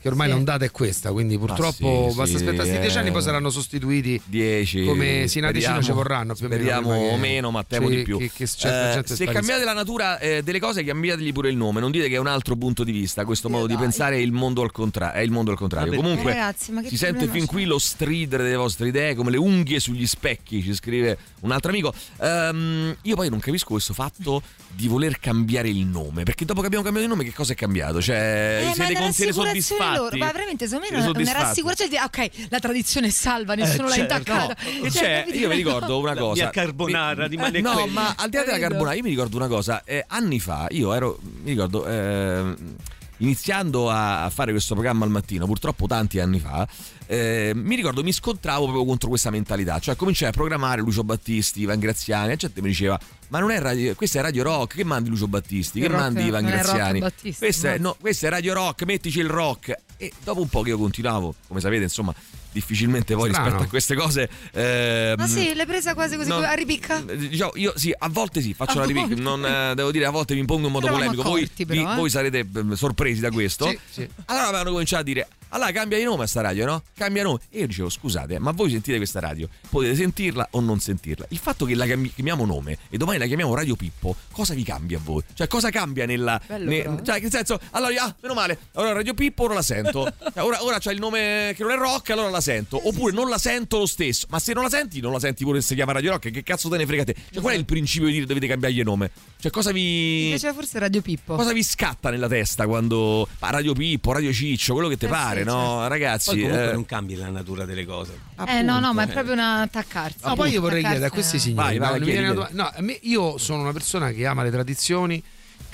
che ormai sì. l'ondata è questa, quindi purtroppo ah, sì, basta sì, aspettare questi eh, dieci anni, poi saranno sostituiti dieci, come sino a decina ci vorranno più o meno. Speriamo o meno, ma temo sì, di più. Che, che certa eh, gente se cambiate la natura eh, delle cose, cambiategli pure il nome, non dite che è un altro punto di vista, questo Dio modo dai. di pensare è il mondo al contrario, è il mondo al contrario. Comunque eh, ragazzi, ma che si sente fin c'è? qui lo stridere delle vostre idee come le unghie sugli specchi, ci scrive un altro amico. Um, io poi non capisco questo fatto di voler cambiare il nome, perché dopo che abbiamo cambiato il nome che cosa è cambiato? Cioè, Eh, siete, ma con, siete soddisfatti? loro, ma veramente secondo me Siete è una soddisfatti? rassicurazione di ok, la tradizione è salva, nessuno Eh, l'ha certo. intaccata. No, cioè, io mi ricordo una cosa. Via carbonara, mi, rimane eh, no, quello. ma al di là della Capito? carbonara, io mi ricordo una cosa. Eh, anni fa, io ero, mi ricordo, eh, iniziando a, a fare questo programma al mattino, purtroppo tanti anni fa, eh, mi ricordo mi scontravo proprio contro questa mentalità. Cioè, cominciai a programmare Lucio Battisti, Ivan Graziani, la gente mi diceva: ma non è radio, questa è Radio Rock, che mandi Lucio Battisti, Il che rock mandi Ivan non è Rock Graziani, Battisti, questa è, no. no, questa è Radio Rock, mettici il rock. E dopo un po' che io continuavo, come sapete, insomma, difficilmente poi Strano. rispetto a queste cose ehm, Ma sì, l'hai presa quasi così, no, a ripicca? diciamo, io sì, a volte sì, faccio A la ripicca, volte. non eh, devo dire, a volte mi impongo in modo Eravamo polemico. Voi, accorti, però, vi- eh. voi sarete eh, sorpresi da questo. Sì, sì. Allora avevano cominciato a dire: allora cambia di nome a sta radio, no? Cambia nome. E io dicevo: scusate, ma voi sentite questa radio? Potete sentirla o non sentirla. Il fatto che la cambi- chiamiamo nome e domani la chiamiamo Radio Pippo, cosa vi cambia a voi? Cioè, cosa cambia nella. Bello, ne- però, eh. cioè, nel senso, allora, ah, meno male, allora Radio Pippo ora la sento. Cioè, ora, ora c'è il nome che non è rock, allora la sento. Oppure non la sento lo stesso. Ma se non la senti, non la senti pure se si chiama Radio Rock. Che cazzo te ne frega te? Cioè, qual è il principio di dire dovete cambiargli nome? Cioè, cosa Mi vi. piaceva forse Radio Pippo. Cosa vi scatta nella testa quando. Ma Radio Pippo, Radio Ciccio, quello che ti Eh, pare, sì, no? certo. Ragazzi. Poi comunque eh, non cambi la natura delle cose. Eh no, no, ma è proprio una attaccarsi. No, poi io vorrei chiedere a Attaccarsi, questi eh. signori, Vai, vai, no, mi chiedi, viene una chiedi. domanda- no, a me- io sono una persona che ama le tradizioni,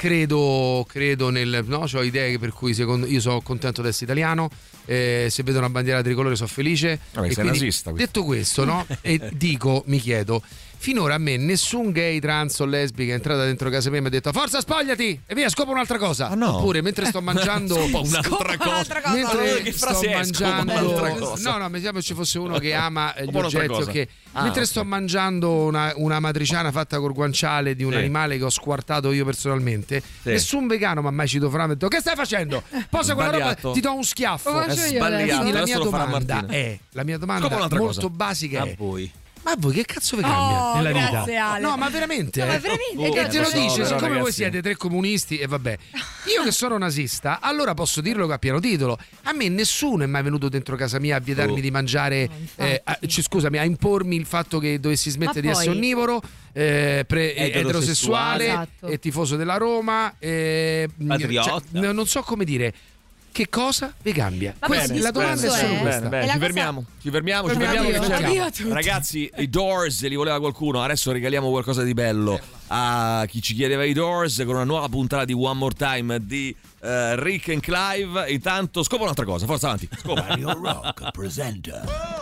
credo, credo nel, no, ho idee per cui secondo, io sono contento di essere italiano, eh, se vedo una bandiera tricolore sono felice. Vabbè, E sei quindi, nazista, quindi. detto questo, no, e dico, mi chiedo, finora a me nessun gay, trans o lesbica è entrata dentro casa mia e mi ha detto forza spogliati e via scopa un'altra cosa. Ah, no. Oppure mentre sto mangiando Scopa un'altra cosa. un'altra cosa. mentre Che sto frase è? Scopa mangiando un'altra cosa. no no mi sembra ci fosse uno che ama eh, gli Scopa un'altra oggetti cosa. ok. Ah, mentre ok. sto mangiando una, una matriciana fatta col guanciale di un Sì. animale che ho squartato io personalmente, nessun vegano mi ha mai citofranato e ha detto che stai facendo? Posa quella roba, Sbagliato. ti do un schiaffo. Lo faccio È io adesso. sbagliato. Quindi la Adesso mia lo farà domanda Martina. è la mia domanda Scopa un'altra molto cosa. basica A è voi. ma a voi che cazzo vi cambia Oh, nella vita? grazie, Ale. No, ma veramente? No, ma eh? veramente, E grazie. te lo lo so, dice, però, siccome voi ragazzi. siete tre comunisti e vabbè. Io che sono nazista, allora posso dirlo a pieno titolo. A me nessuno è mai venuto dentro casa mia a vietarmi Oh. di mangiare, infatti. eh, a- cioè, scusami, a impormi il fatto che dovessi smettere di Ma essere poi- onnivoro, eh, pre- Eterosessuale. eterosessuale, Esatto. e tifoso della Roma, eh, Patriotta. cioè, no, non so come dire. Che cosa vi cambia? Ma Questa- bene, la domanda bene, è solo bene, questa. Bene, bene, È la ci cosa- fermiamo, ci fermiamo, ci Fermiamo fermiamo che io, c'è- fermiamo io tutti. Ragazzi, i Doors li voleva qualcuno, adesso regaliamo qualcosa di bello a chi ci chiedeva i Doors con una nuova puntata di One More Time di eh, Rick and Clive. Intanto scopa un'altra cosa, forza avanti. Scopa. Radio Rock presenta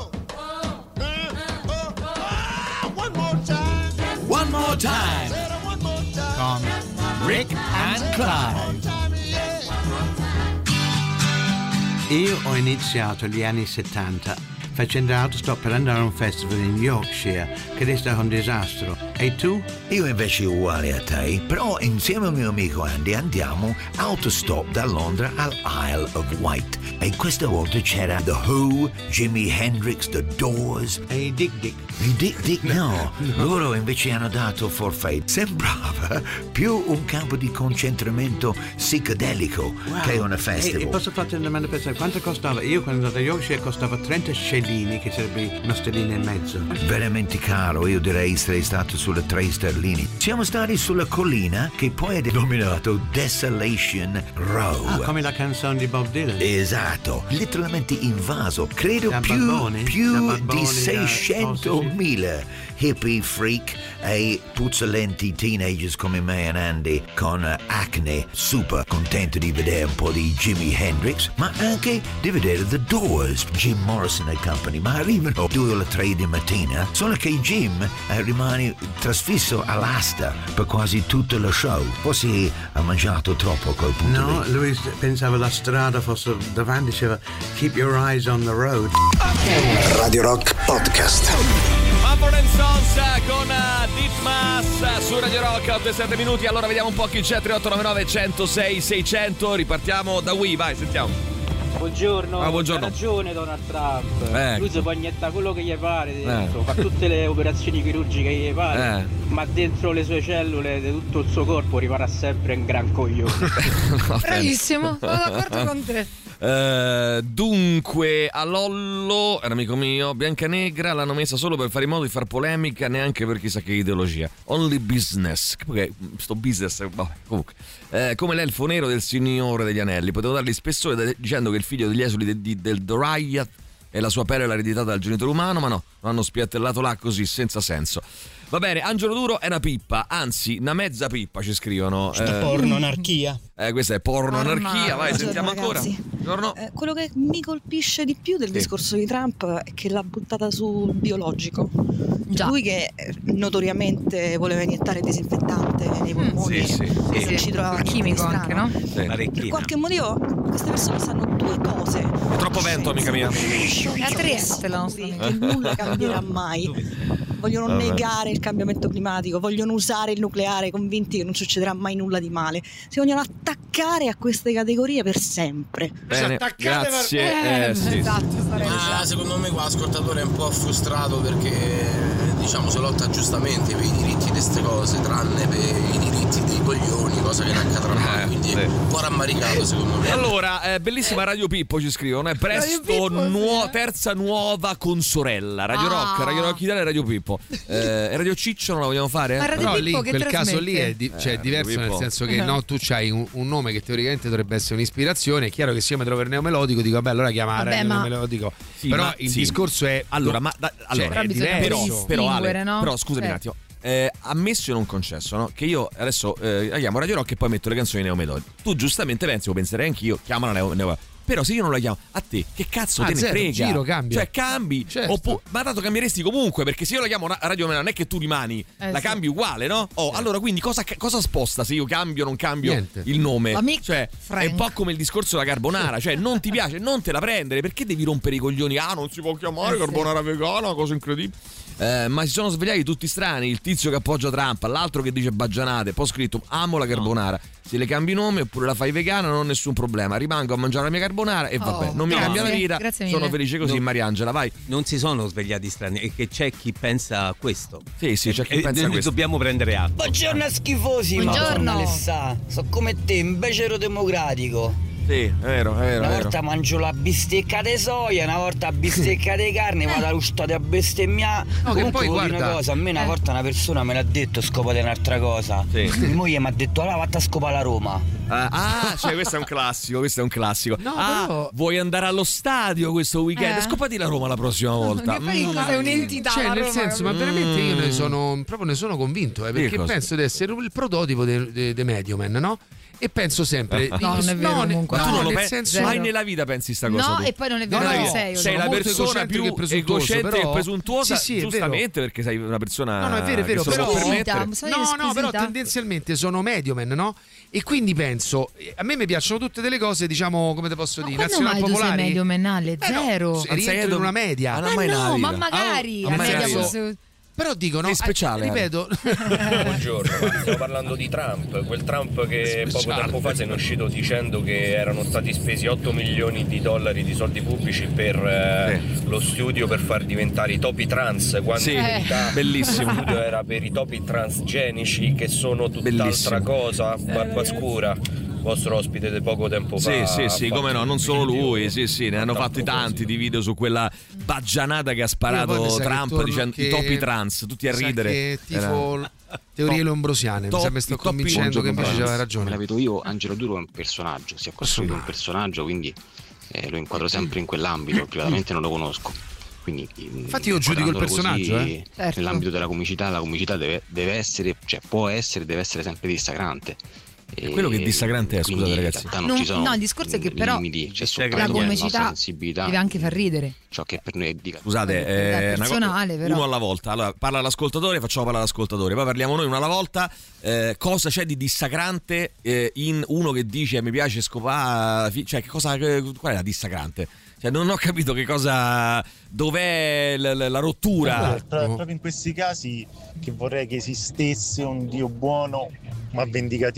One More Time con Rick and Clive. Io ho iniziato gli anni settanta facendo autostop per andare a un festival in Yorkshire che è stato un disastro. E tu? Io invece uguale a te, però insieme al mio amico Andy andiamo autostop da Londra all'Isle of Wight. E questa volta c'era The Who, Jimi Hendrix, The Doors. E Dick Dick. I Dick Dick no, loro invece hanno dato forfait. Sembrava più un campo di concentramento psicodelico che una E, festival. e posso farti una domanda per quanto costava? Io quando andavo a Yorkshire costava trenta scellini, che sarebbe una stellina e mezzo. Veramente caro, io direi sarei stato sulle tre sterline. Siamo stati sulla collina che poi è denominato Desolation Row. Ah, come la canzone di Bob Dylan. Esatto, letteralmente invaso, credo Da più, babboni, più da babboni, di da- seicentomila hippie freak e puzzolenti teenagers come me e Andy con acne, super contento di vedere un po' di Jimi Hendrix, ma anche di vedere The Doors, Jim Morrison e company, ma arrivano due alle tre di mattina, solo che Jim eh, rimane trasfisso all'asta per quasi tutto lo show, forse ha mangiato troppo a quel punto No, lì. lui pensava la strada fosse davanti, diceva keep your eyes on the road. Radio Rock Podcast. Mumford and Sons con uh, Ditmas su Radio Rock, otto e sette minuti. Allora vediamo un po' chi c'è. Tre otto nove nove uno zero sei seicento. Ripartiamo da Wii, vai, sentiamo. Buongiorno, ah, buongiorno. Ha ragione Donald Trump, eh. lui si può iniettare quello che gli pare dentro, eh. fa tutte le operazioni chirurgiche che gli pare, eh. ma dentro le sue cellule di tutto il suo corpo rimarrà sempre un gran coglione. Bravissimo, sono d'accordo con te. Uh, dunque a Lollo, era amico mio, Biancanegra l'hanno messa solo per fare in modo di far polemica, neanche per chissà che ideologia. Only business, perché sto business vabbè, comunque uh, come l'elfo nero del Signore degli Anelli, potevo dargli spessore dicendo che il figlio degli esuli de, de, del Doriath e la sua pelle l'ha ereditata dal genitore umano, ma no, lo hanno spiattellato là così senza senso. Va bene, Angelo Duro è una pippa, anzi una mezza pippa, ci scrivono. Eh, porno-anarchia. Eh, questa è porno-anarchia, vai, sentiamo ancora. Eh, quello che mi colpisce di più del sì. discorso di Trump è che l'ha buttata sul biologico. Già. Lui che notoriamente voleva iniettare disinfettante nei polmoni, sì, sì, e sì. non ci trovava chimico anche, no? Sì. Per qualche motivo queste persone sanno due cose. È troppo vento, amica mia. La Trieste la nostra amica. Che nulla cambierà mai. Vogliono Vabbè. negare il cambiamento climatico, vogliono usare il nucleare convinti che non succederà mai nulla di male. Si vogliono attaccare a queste categorie per sempre. Bene, grazie. per... Eh, sì, esatto, sì. Ma secondo me qua l'ascoltatore è un po' frustrato perché diciamo si lotta giustamente per i diritti di queste cose, tranne per i diritti dei coglioni, cosa che non accadrà mai, Eh, quindi sì. è un po' rammaricato secondo me. Allora, eh, bellissima Radio Pippo ci scrivono, è presto Pippo, nuo- sì, eh. terza nuova consorella, Radio Ah. Rock, Radio Rock Italia e Radio Pippo. Eh, e Radio Ciccio non la vogliamo fare? Ma Radio Però Pippo lì in che quel caso lì è, di- cioè, Eh, è diverso, Radio nel Pippo. senso che no, tu c'hai un, un nome che teoricamente dovrebbe essere un'ispirazione. È chiaro che se io mi trovo il neomelodico dico vabbè allora chiama Vabbè, Radio ma- Neomelodico. Sì, però ma- il sì. discorso è Allora, ma da- cioè, allora, Però è bisogna però, diverso. però, Ale, distinguere, no? però scusami Eh. un attimo. Eh, ammesso e non concesso, no? Che io adesso eh, la chiamo Radio Rock e poi metto le canzoni neomelodiche. Tu giustamente pensi, lo penserei anch'io, chiamala neo, neo Però se io non la chiamo, a te che cazzo Ah, te ne zero, frega? giro, cambia. Cioè cambi, Certo. oppu- ma tanto cambieresti comunque, perché se io la chiamo ra- Radio Melano non è che tu rimani, Eh, la sì. cambi uguale, no? Oh, allora quindi cosa, cosa sposta se io cambio o non cambio Niente. il nome? La mic- Cioè Frank. è un po' come il discorso della carbonara, cioè non ti piace, non te la prendere, perché devi rompere i coglioni? Ah, non si può chiamare Eh, sì. carbonara vegana, cosa incredibile. Eh, ma si sono svegliati tutti strani, il tizio che appoggia Trump, l'altro che dice baggianate, poi ho scritto amo la carbonara, se le cambi nome oppure la fai vegana non ho nessun problema, rimango a mangiare la mia carbonara e vabbè, Oh, non mi grazie. cambia la vita, Grazie sono mille. felice così. No. Mariangela, vai. Non si sono svegliati strani, è che c'è chi pensa questo. Sì, sì, c'è chi E- pensa e questo. Dobbiamo prendere atto. Buongiorno schifosi, Buongiorno. ma Alessà, so come te, un becero democratico. Sì, è vero, è vero, Una è vero. volta mangio la bistecca di soia, una volta la bistecca di carne, vado all'ustate a bestemmiare. No, che Comunque poi, voglio dire guarda- una cosa, a me una Eh. volta una persona me l'ha detto scopate un'altra cosa. Sì. Mia moglie mi ha detto allora vatti a scopare la Roma. Ah, ah, cioè questo è un classico, questo è un classico. No, ah, però- vuoi andare allo stadio questo weekend? Eh. Scopati la Roma la prossima volta. Che poi Mm. cosa è un'entità? Cioè, la nel Roma, senso, ma capito? veramente io ne Mm. sono proprio ne sono convinto, eh, Che perché cosa? penso di essere il prototipo dei Medioman, no? E penso sempre No, non è vero, ne- comunque. Ma tu no, non lo nel pensi? senso Mai nella vita pensi sta cosa? No, tu? e poi non è No, vero no, che no, sei. io sei sono la molto persona egocentrico più e presuntuoso, egocente però- e presuntuosa, Sì, sì, è vero. giustamente perché sei una persona No, no, è vero, è vero, che se lo però- può permettere. Sono No, no, però squisita. tendenzialmente sono Medioman, no? E quindi penso, a me mi piacciono tutte delle cose, diciamo, come te posso Ma dire, quando nazional mai tu sei popolari. medio menale? Eh no, Zero. se rientro in una media. Ah, Ma mai nella no, vita. ma magari. Ah, a mai media nella vita. forse- Però dico, no, Sei speciale, eh, ripeto, Buongiorno, ma stiamo parlando di Trump, quel Trump che poco Speciale. tempo fa se ne è uscito dicendo che erano stati spesi otto milioni di dollari di soldi pubblici per eh, lo studio per far diventare i topi trans, quando Sì, in verità bellissimo. lo studio era per i topi transgenici che sono tutt'altra Bellissimo. cosa, barba scura. Vostro ospite di poco tempo Sì, fa. sì, ha sì, fatto come no, un non solo video lui, sì, sì, ne hanno a tal fatti proposito. tanti di video su quella baggianata che ha Io sparato poi mi sa che Trump torno- dicendo che- i topi trans, tutti a mi sa ridere. che tifo Era- teorie Top- lombrosiane, top- mi sa che sto i topi- convincendo che invece Buongiorno, aveva Franz. Me la ragione. vedo io, Angelo Duro è un personaggio, si è costruito un personaggio, quindi eh, lo inquadro sempre in quell'ambito, privatamente non lo conosco. Quindi, Infatti io giudico il personaggio, eh. Certo. Nell'ambito della comicità, la comicità deve, deve essere, cioè può essere, deve essere sempre dissacrante. È quello che dissacrante è, quindi scusate in ragazzi. realtà non Non- ci sono no, il discorso è che però limiti, c'è la soltanto la nostra comicità sensibilità, deve anche far ridere. ciò che per noi è di Scusate, È eh, una personale, co- però. uno alla volta. Allora, parla l'ascoltatore, facciamo parlare l'ascoltatore. Poi parliamo noi uno alla volta. Eh, cosa c'è di dissacrante eh, in uno che dice mi piace scopare? Cioè, che cosa, che- qual è la dissacrante? Cioè, non ho capito che cosa. Dov'è la, la- la rottura? È proprio in questi casi che vorrei che esistesse un Dio buono ma vendicativo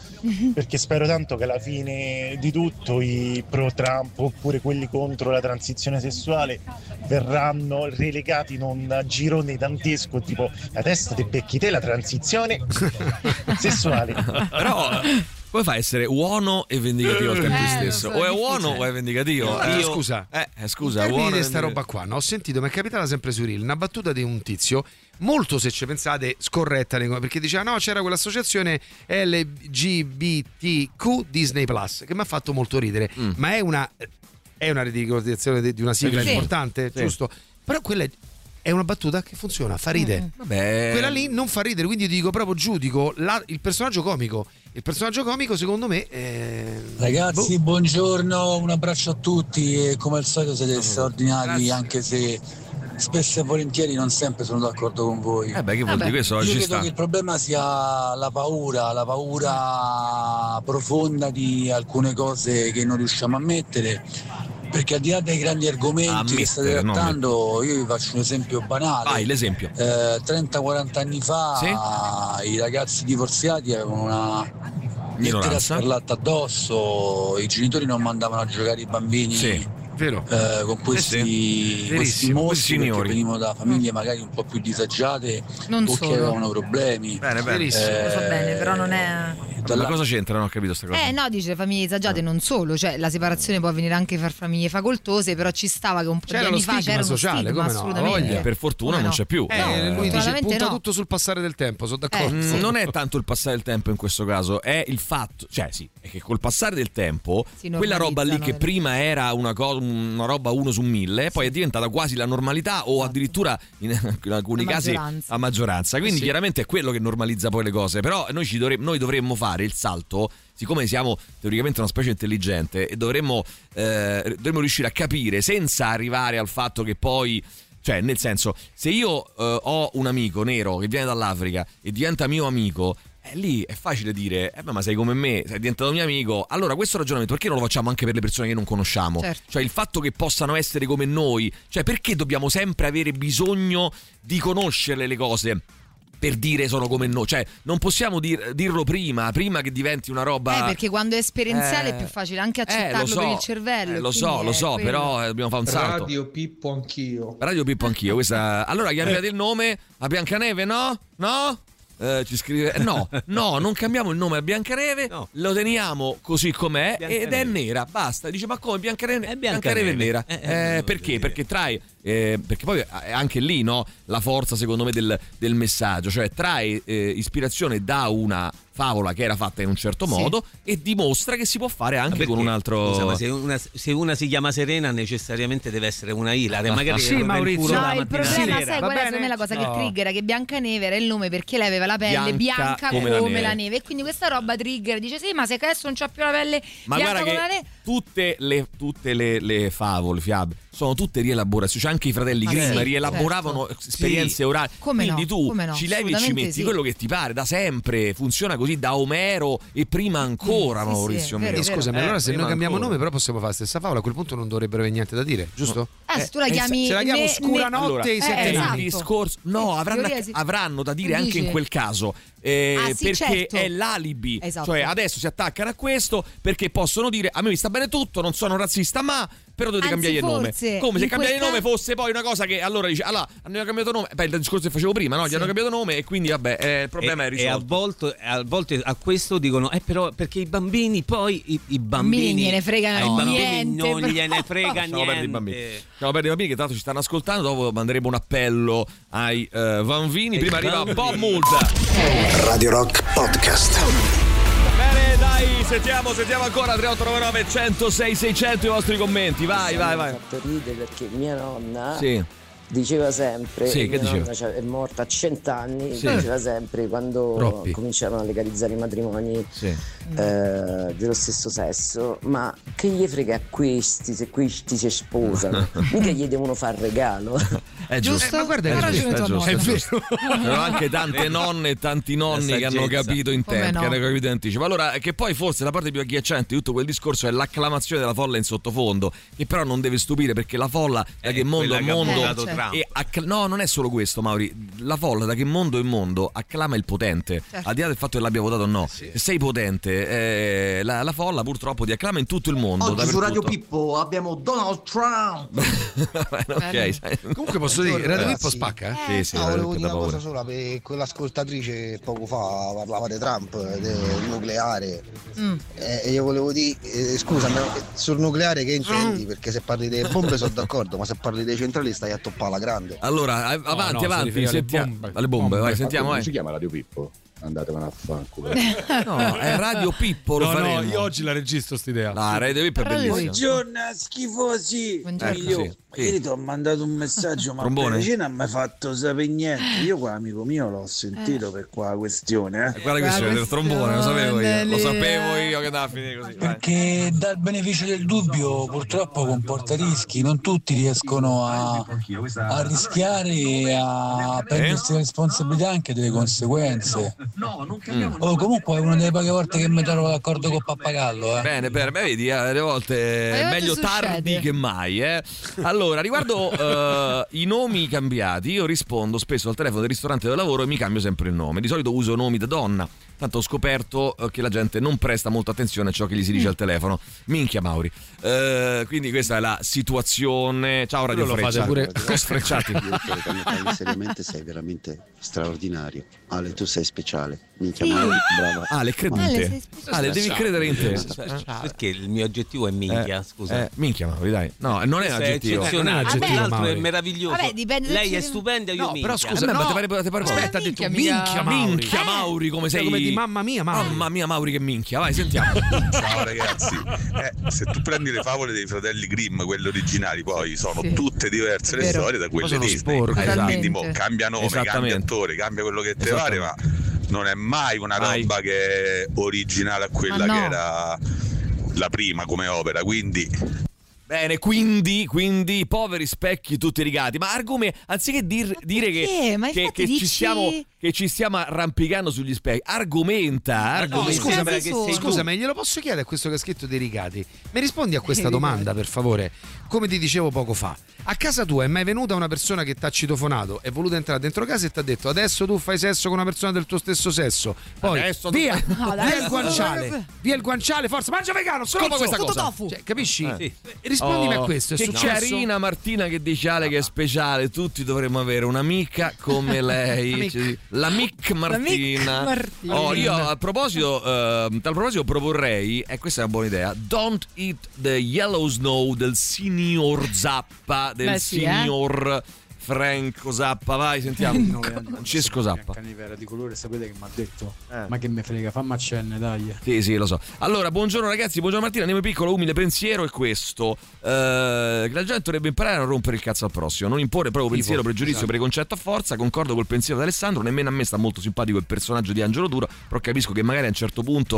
perché spero tanto che alla fine di tutto i pro Trump oppure quelli contro la transizione sessuale verranno relegati in un girone dantesco, tipo adesso ti becchi te la transizione sessuale. Però come fa a essere buono e vendicativo al tempo Eh, stesso? lo so, O è è buono difficile. o è vendicativo? Eh, Io- scusa, eh, eh, scusa, termini buono di e sta roba vendicativo. qua, no? Ho sentito, mi è capitata sempre su Reel, una battuta di un tizio molto, se ci pensate, scorretta, perché diceva no, c'era quell'associazione L G B T Q Disney Plus, che mi ha fatto molto ridere, Mm. ma è una è una ridicolizzazione di di una sigla Sì. importante, Sì. giusto? Però quella è, è una battuta che funziona, fa ridere. Vabbè. Quella lì non fa ridere, quindi dico proprio giudico la- il personaggio comico. Il personaggio comico, secondo me, è... Ragazzi, boh. buongiorno, un abbraccio a tutti e come al solito siete straordinari, Grazie. anche se spesso e volentieri non sempre sono d'accordo con voi. Eh beh, che vuol dire questo? Io Ci credo sta. che il problema sia la paura, la paura profonda di alcune cose che non riusciamo a mettere. Perché al di là dei grandi argomenti che state Ammettere, no, trattando, io vi faccio un esempio banale. Vai, l'esempio. Eh, trenta quaranta anni fa i ragazzi divorziati avevano una lettera Minoranza. scarlatta addosso, i genitori non mandavano a giocare i bambini Sì, vero. eh, con questi, Eh sì. questi Verissimo, mostri, questi perché signori. venivano da famiglie magari un po' più disagiate Non o che solo. avevano problemi. Bene, bene. Lo so bene, però non è... Ma cosa c'entra? Non ho capito sta cosa. Eh no, dice famiglie disagiate non solo, cioè la separazione può avvenire anche per famiglie facoltose, però ci stava che un po' C'era di lo anni fa stigma c'era uno sociale, stigma, come no? assolutamente. Eh, per fortuna Come non no? c'è più. Eh, No, lui dice fortunatamente punta no. tutto sul passare del tempo, sono d'accordo. Mm, non è tanto il passare del tempo in questo caso, è il fatto, cioè sì, è che col passare del tempo Si quella roba lì che normalizzano prima era una, cosa, una roba uno su mille, poi è diventata quasi la normalità o addirittura in, in alcuni La casi maggioranza. la maggioranza. Quindi Sì. chiaramente è quello che normalizza poi le cose, però noi, ci dovre- noi dovremmo fare il salto, siccome siamo teoricamente una specie intelligente e dovremmo, eh, dovremmo riuscire a capire senza arrivare al fatto che poi... Cioè, nel senso, se io eh, ho un amico nero che viene dall'Africa e diventa mio amico, eh, lì è facile dire, eh, beh, ma sei come me, sei diventato mio amico. Allora, questo ragionamento perché non lo facciamo anche per le persone che non conosciamo? Certo. Cioè, il fatto che possano essere come noi, cioè, perché dobbiamo sempre avere bisogno di conoscerle le cose? Per dire sono come noi, cioè non possiamo dir- dirlo prima, prima che diventi una roba. Eh, perché quando è esperienziale Eh, è più facile anche eh, accettarlo lo so, per il cervello. eh, lo so, quindi lo è so, quello. però eh, dobbiamo fare un salto. Radio Pippo anch'io. Radio Pippo anch'io, questa. Allora cambiate il nome a Biancaneve, no? No? Eh, ci scrive eh, no, no, non cambiamo il nome a Biancaneve, No. lo teniamo così com'è ed è Biancaneve. nera, basta. Dice ma come Biancaneve? È Biancaneve è Biancaneve. nera. Eh, eh, Eh, perché? Perché trae eh, perché poi è anche lì, no? La forza secondo me del, del messaggio, cioè trae eh, ispirazione da una favola che era fatta in un certo Sì. modo e dimostra che si può fare anche Perché, con un altro. scusa, ma se, una, se una si chiama Serena necessariamente deve essere una Ilare, magari Sì, le robe Maurizio. il culo No, la il mattina problema, sera. sai Va qual è bene? secondo me la cosa No. che triggera? Che Biancaneve era il nome perché lei aveva la pelle Bianca bianca, come come, la la, neve. neve. E quindi questa roba trigger, dice sì, ma se adesso non c'ha più la pelle Ma bianca guarda come la che neve. tutte le, tutte le, le favole, fiabe, sono tutte rielaborazioni, cioè anche i fratelli Ma Grimm sì, rielaboravano certo. esperienze Sì. orali. Come Quindi no, tu come no, ci levi e ci assolutamente metti sì. quello che ti pare, da sempre, funziona così da Omero e prima ancora, Sì, sì, Maurizio è mio. vero, E è vero. scusami, Eh, allora se prima noi cambiamo ancora. nome, però possiamo fare la stessa favola, a quel punto non dovrebbe avere niente da dire, giusto? Eh, se tu la chiami se la chiamo ne- Scuranotte ne- e i eh, sette È esatto. il discorso. No, Eh, avranno, teoria sì. avranno da dire Tu anche in dici? quel caso. eh, Ah, sì, perché certo. è l'alibi. Esatto. Cioè, adesso si attaccano a questo perché possono dire: a me mi sta bene tutto, non sono razzista, ma. Però dovete Anzi, cambiare il nome. forse, Come se in cambiare il quel nome ca- fosse poi una cosa che allora dice: allora hanno cambiato nome. Beh, il discorso che facevo prima, no? Gli Sì. hanno cambiato nome e quindi vabbè, eh, il problema e, è e a risolto. volte, a volte a questo dicono eh però perché i bambini poi i, i bambini Non gliene frega ai bambini niente, non però. gliene frega Lasciamo perdere i bambini. niente. Lasciamo perdere i bambini che tanto ci stanno ascoltando. Dopo manderemo un appello ai eh, Vanvini. Prima arriva Bob Mould. Radio Rock Podcast. Bene, dai, sentiamo, sentiamo ancora tre otto nove nove uno zero sei seicento i vostri commenti. Vai, vai, vai. Mi ha fatto ridere perché mia nonna Sì. diceva sempre, Sì, che mia diceva? nonna c'ha- è morta a cent'anni, Sì. diceva sempre quando Troppi. cominciarono a legalizzare i matrimoni Sì. eh, dello stesso sesso, ma che gli frega a questi se questi si sposano? Mica gli devono fare regalo. È giusto. Eh, ma guarda, è ha giusto, ragione è tua giusto, nonna. è giusto. Ci sono anche tante nonne e tanti nonni La che hanno saggezza. capito in Come tempo, no? che hanno capito in anticipo. Allora, che poi forse la parte più agghiacciante di tutto quel discorso è l'acclamazione della folla in sottofondo, che però non deve stupire perché la folla da Eh, che mondo a quella che ha mondo votato Eh, e acc- no, non è solo questo, Mauri. La folla, da che mondo in mondo, acclama il potente. Certo. Al di là del fatto che l'abbia votato o no, sì. Se sei potente, eh, la, la folla purtroppo ti acclama in tutto il mondo. Oggi su Radio Pippo abbiamo Donald Trump. Ok, sai. Comunque posso dire, Radio Pippo spacca? Eh, sì, sì, no, volevo dire una paura. cosa sola, per quell'ascoltatrice poco fa parlava di Trump, del nucleare. Mm. Eh, e io volevo dire, eh, scusa, sul nucleare che intendi? Mm. Perché se parli delle bombe sono d'accordo, ma se parli dei centrali stai a toppare la grande. Allora, avanti, no, no, avanti, sentiamo. bombe. Alle bombe, vai, Ma sentiamo. come vai. si chiama Radio Pippo? Andatevene a fanculo. No, è Radio Pippo, lo no, faremo. no, io oggi la registro st'idea. La Radio Pippo è bellissima. Buongiorno schifosi. Ecco, Io sì, sì. ieri ti ho mandato un messaggio, ma Trombone? per non mi ha fatto sapere niente. Io qua amico mio l'ho sentito per qua la questione. Eh. Guarda che c'è del trombone, lo sapevo io. Lo sapevo io che andava a finire così. vai. Perché dal beneficio del dubbio purtroppo comporta rischi, non tutti riescono a, a rischiare e a prendersi la responsabilità anche delle conseguenze. Mm. Oh, comunque è una delle poche volte che mi trovo d'accordo con Pappagallo. Eh. Bene, bene, beh, vedi, alle volte è volte meglio succede. tardi che mai. Eh. Allora, riguardo eh, i nomi cambiati, io rispondo spesso al telefono del ristorante dove lavoro e mi cambio sempre il nome. Di solito uso nomi da donna. Tanto ho scoperto eh, che la gente non presta molta attenzione a ciò che gli si dice al telefono. Minchia Mauri. Eh, quindi questa è la situazione. Ciao Radio Quello lo Freccia. fate pure- Sfrecciati. Io credo che ne parli seriamente, sei veramente straordinario. Ale, tu sei speciale. Minchia, Sì. Mauri, brava. Ale, credi in te. Ale, devi credere in te. Perché il mio aggettivo è minchia, Eh, scusa. eh, minchia Mauri, dai. No, non è un Questo aggettivo. eccezionale. Non è un Vabbè, aggettivo, l'altro è Mauri. meraviglioso. Vabbè, dipende da Lei chi- è stupenda, io No, minchia. però scusa, no. ti pare, ti pare Aspetta, ha detto minchia Mauri. Minchia Eh. Mauri, come sei? Come di mamma mia Mauri. Mamma mia Mauri che minchia, vai sentiamo. Ciao ragazzi, eh, se tu prendi le favole dei fratelli Grimm, quelle originali, poi sono Sì. tutte diverse È le vero. storie da quelle Poi sono Disney. sporche. Esatto. Quindi Totalmente. mo, cambia nome, cambia Esattamente. attore, cambia quello che te pare, ma non è mai una Mai. roba che è originale a quella Ma no. che era la prima come opera, quindi Bene, quindi, quindi poveri specchi tutti rigati. Ma argomenti, anziché dir- dire che, perché? Ma che, infatti che ci dici- stiamo, che ci stiamo arrampicando sugli specchi, argomenta, No, argomenta. scusami, Che sei tu? scusami, glielo posso chiedere a questo che ha scritto dei rigati? Mi rispondi a questa domanda, per favore? Come ti dicevo poco fa, a casa tua è mai venuta una persona che ti ha citofonato, è voluta entrare dentro casa e ti ha detto adesso tu fai sesso con una persona del tuo stesso sesso, poi Adesso tu- via, No, via adesso- il guanciale, via il guanciale, forza, mangia vegano, Scopa stronzo! questa Tutto cosa. tofu. Cioè, capisci? Eh. Sì. Rispondimi Oh, a questo, è che successo? carina Martina che dice Ale che è speciale, tutti dovremmo avere un'amica come lei. Amica. Cioè, l'amic Martina. Martina. Oh, io a proposito, eh, tal proposito proporrei, e questa è una buona idea, Don't Eat the Yellow Snow del signor Zappa, del Beh, sì, eh. signor Franco Zappa, vai sentiamo. Francesco Zappa. Biancaneve di colore, sapete che mi ha detto? Eh. Ma che me frega, fammi accenne, dai. Sì, sì, lo so. Allora, buongiorno ragazzi, buongiorno Martina. Il mio piccolo umile pensiero è questo: eh, che la gente dovrebbe imparare a non rompere il cazzo al prossimo, non imporre proprio pensiero, pregiudizio, esatto. preconcetto a forza. Concordo col pensiero di Alessandro. Nemmeno a me sta molto simpatico il personaggio di Angelo Duro, però capisco che magari a un certo punto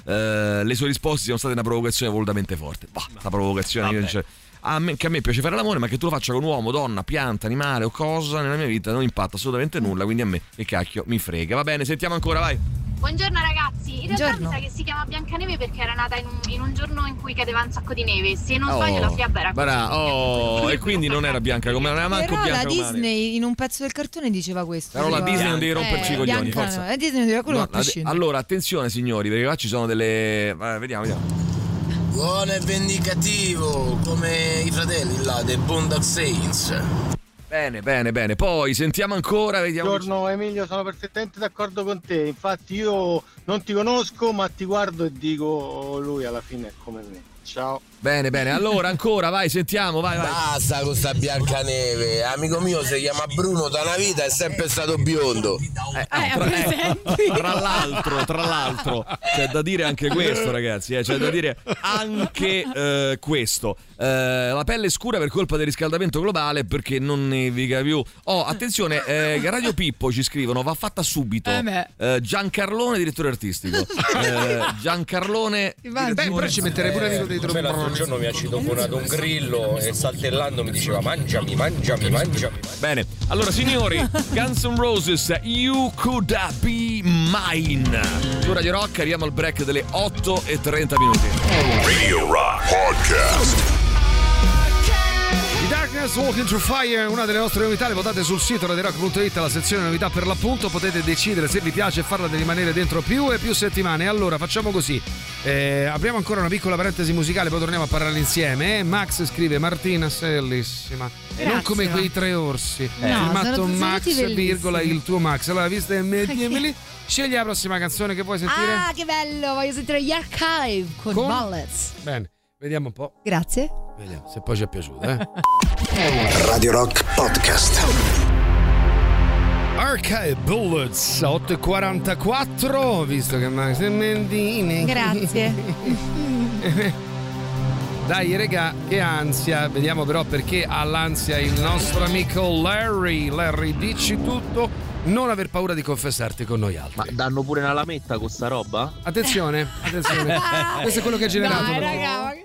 eh, le sue risposte siano state una provocazione volutamente forte. Bah, la provocazione io dice, a me, che a me piace fare l'amore, ma che tu lo faccia con uomo, donna, pianta, animale o cosa nella mia vita non impatta assolutamente nulla, quindi a me che cacchio mi frega. Va bene, sentiamo ancora, vai. Buongiorno ragazzi, in realtà Buongiorno. mi sa che si chiama Biancaneve perché era nata in un, in un giorno in cui cadeva un sacco di neve. Se non Oh, sbaglio la fiaba era bra- così. oh, e quindi non era bianca come non era manco Però bianca la come Disney in un pezzo del cartone diceva questo. Però la diceva- Disney non devi romperci i coglioni, Bianca, forza. no, la Disney non deve quello No, a la- prescindere. allora, attenzione signori, perché qua ci sono delle... eh, vediamo, vediamo. Buono e vendicativo, come i fratelli là dei Boondock Saints. Bene, bene, bene. Poi sentiamo ancora, vediamo. Buongiorno Emilio, sono perfettamente d'accordo con te. Infatti io non ti conosco, ma ti guardo e dico lui alla fine è come me. Ciao. Bene, bene. Allora, ancora, vai, sentiamo, vai, vai. Basta con sta Biancaneve, amico mio si chiama Bruno da una vita, è sempre stato biondo. Eh, tra, eh, tra l'altro, tra l'altro, c'è da dire anche questo, ragazzi. Eh, c'è da dire anche eh, questo. Eh, la pelle scura per colpa del riscaldamento globale perché non nevica più. Oh, attenzione, eh, Radio Pippo ci scrivono, va fatta subito. Eh beh. Eh, Giancarlone, direttore artistico. Eh, Giancarlone. Beh, però ci metterei pure amico dei L'altro tromboni. giorno mi ha citofonato un grillo e saltellando mi diceva mangiami, mangiami, mangiami. Bene, allora signori, Guns N' Roses, You Could Be Mine. Su Radio Rock arriviamo al break delle otto e trenta minuti. Radio Rock Podcast. I Darkness Martinez, Walking Through Fire, una delle nostre novità, le votate sul sito radio rock punto it, la sezione novità per l'appunto, potete decidere se vi piace e farla di rimanere dentro più e più settimane. Allora facciamo così, eh, apriamo ancora una piccola parentesi musicale, poi torniamo a parlare insieme. eh? Max scrive: Martina sei bellissima, Grazie, non come ma. quei tre orsi, No, firmato sono- sono Max tutti bellissimi. virgola il tuo Max. Allora vista Ok. Emily, scegli la prossima canzone che vuoi sentire. Ah, che bello, voglio sentire gli Archive con, Con? Bullets. Bene, vediamo un po'. Grazie. Vediamo se poi ci è piaciuto, eh. Radio Rock Podcast. Archive Bullets otto e quarantaquattro, visto che Max è Mendini. Grazie. Dai regà, che ansia. Vediamo però perché ha l'ansia il nostro amico Larry. Larry, dici tutto, non aver paura di confessarti con noi altri. Ma danno pure una lametta con sta roba? Attenzione, attenzione. Questo è quello che ha generato. Dai, però. raga, ma che...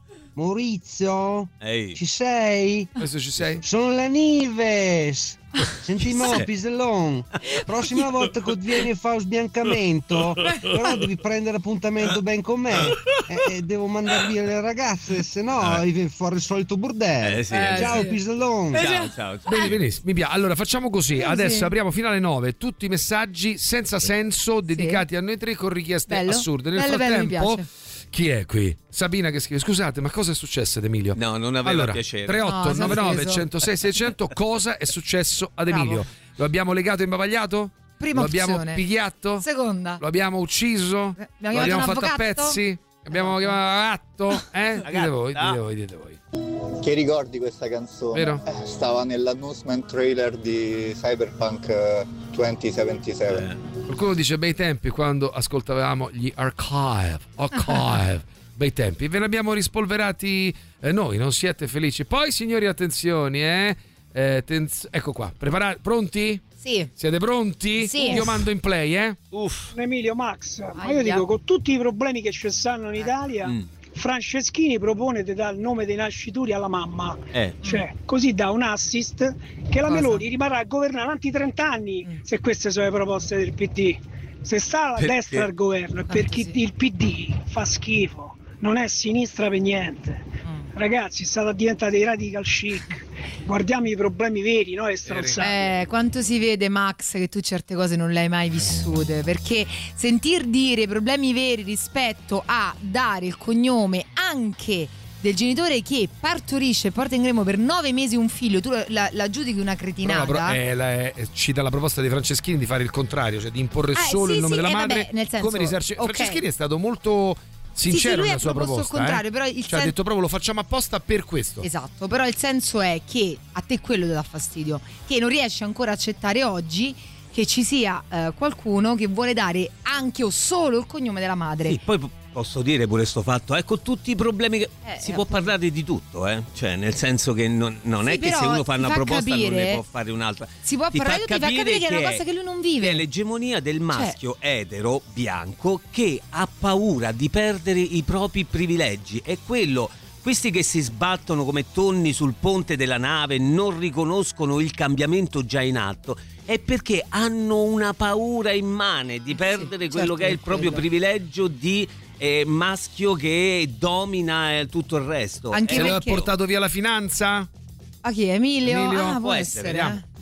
Maurizio, Ehi. ci sei? Adesso ci sei? Sono la Nives. Sentimo, Sì. Pizzellon. Prossima volta che vieni a fare sbiancamento, però devi prendere appuntamento ben con me. E, e devo mandare via le ragazze, se no Eh. fuori il solito bordello. Eh, sì, Ciao, sì. Pizzellon. Ciao, ciao, ciao. Bene, benissimo, mi piace. Allora facciamo così, Sì, adesso sì. apriamo fino alle nove tutti i messaggi senza senso dedicati a noi tre con richieste Bello. assurde. Nel Bello, bello, mi frattempo, piace. chi è qui? Sabina che scrive: scusate, ma cosa è successo ad Emilio? No, non aveva Allora, piacere. tre otto No, nove si è nove offeso. centosei seicento, cosa è successo ad Bravo. Emilio? Lo abbiamo legato e imbavagliato? Prima Lo abbiamo opzione. pigliato? Seconda. Lo abbiamo ucciso? Eh, abbiamo Lo chiamato abbiamo un fatto a avvocato? pezzi? Abbiamo chiamato atto? Eh? Dite gatta. voi, dite voi, dite voi. Che ricordi questa canzone? Vero? Eh, stava nell'announcement trailer di Cyberpunk eh, duemilasettantasette. Qualcuno dice bei tempi quando ascoltavamo gli Archive. Archive. Bei tempi. Ve ne abbiamo rispolverati eh, noi, non siete felici. Poi, signori, attenzioni, eh. eh tenz- ecco qua, preparati? Pronti? Sì. Siete pronti? Sì. Io mando in play, eh. Uff. Emilio, Max, ma Aia. io dico, con tutti i problemi che ci stanno in Italia, Mm. Franceschini propone di dare il nome dei nascituri alla mamma. Eh. Cioè, così dà un assist che la Cosa? Meloni rimarrà a governare avanti trenta anni Mm. se queste sono le proposte del P D. Se sta la Perché? destra al governo è perché sì. il P D fa schifo, non è sinistra per niente. Ragazzi, state diventati dei radical chic. Guardiamo i problemi veri, no? E stronzate. Eh, quanto si vede, Max, che tu certe cose non le hai mai vissute, perché sentir dire problemi veri rispetto a dare il cognome anche del genitore che partorisce e porta in grembo per nove mesi un figlio, tu la, la giudichi una Però cretinata? la pro- eh, la- eh, cita la proposta di Franceschini di fare il contrario, cioè di imporre Eh, solo sì, il nome sì, della eh, madre vabbè, nel senso, come risarci- ok. Franceschini è stato molto sincero lui nella ha sua proposto il proposta. contrario, eh. però il Cioè, sen- ha detto proprio lo facciamo apposta per questo. Esatto, però il senso è che a te quello ti dà fastidio, che non riesci ancora a accettare oggi che ci sia eh, qualcuno che vuole dare anche o solo il cognome della madre. Sì, poi po- posso dire pure sto fatto, ecco tutti i problemi che Eh, si eh, può appunto. parlare di tutto, eh? Cioè nel senso che non, non Sì, è che se però uno fa ti una fa proposta non capire- ne può fare un'altra. Si può Ti parlare di tutto, ti fa capire che è una cosa che lui non vive. Che è l'egemonia del maschio etero bianco che ha paura di perdere i propri privilegi. È quello. Questi che si sbattono come tonni sul ponte della nave non riconoscono il cambiamento già in atto è perché hanno una paura immane di perdere quello certo che è il che è proprio quello. privilegio di eh, maschio che domina eh, tutto il resto. Anche Se lo ha perché- portato via la finanza? A chi? Emilio? Emilio? Ah, può, Può essere. essere, vediamo. eh.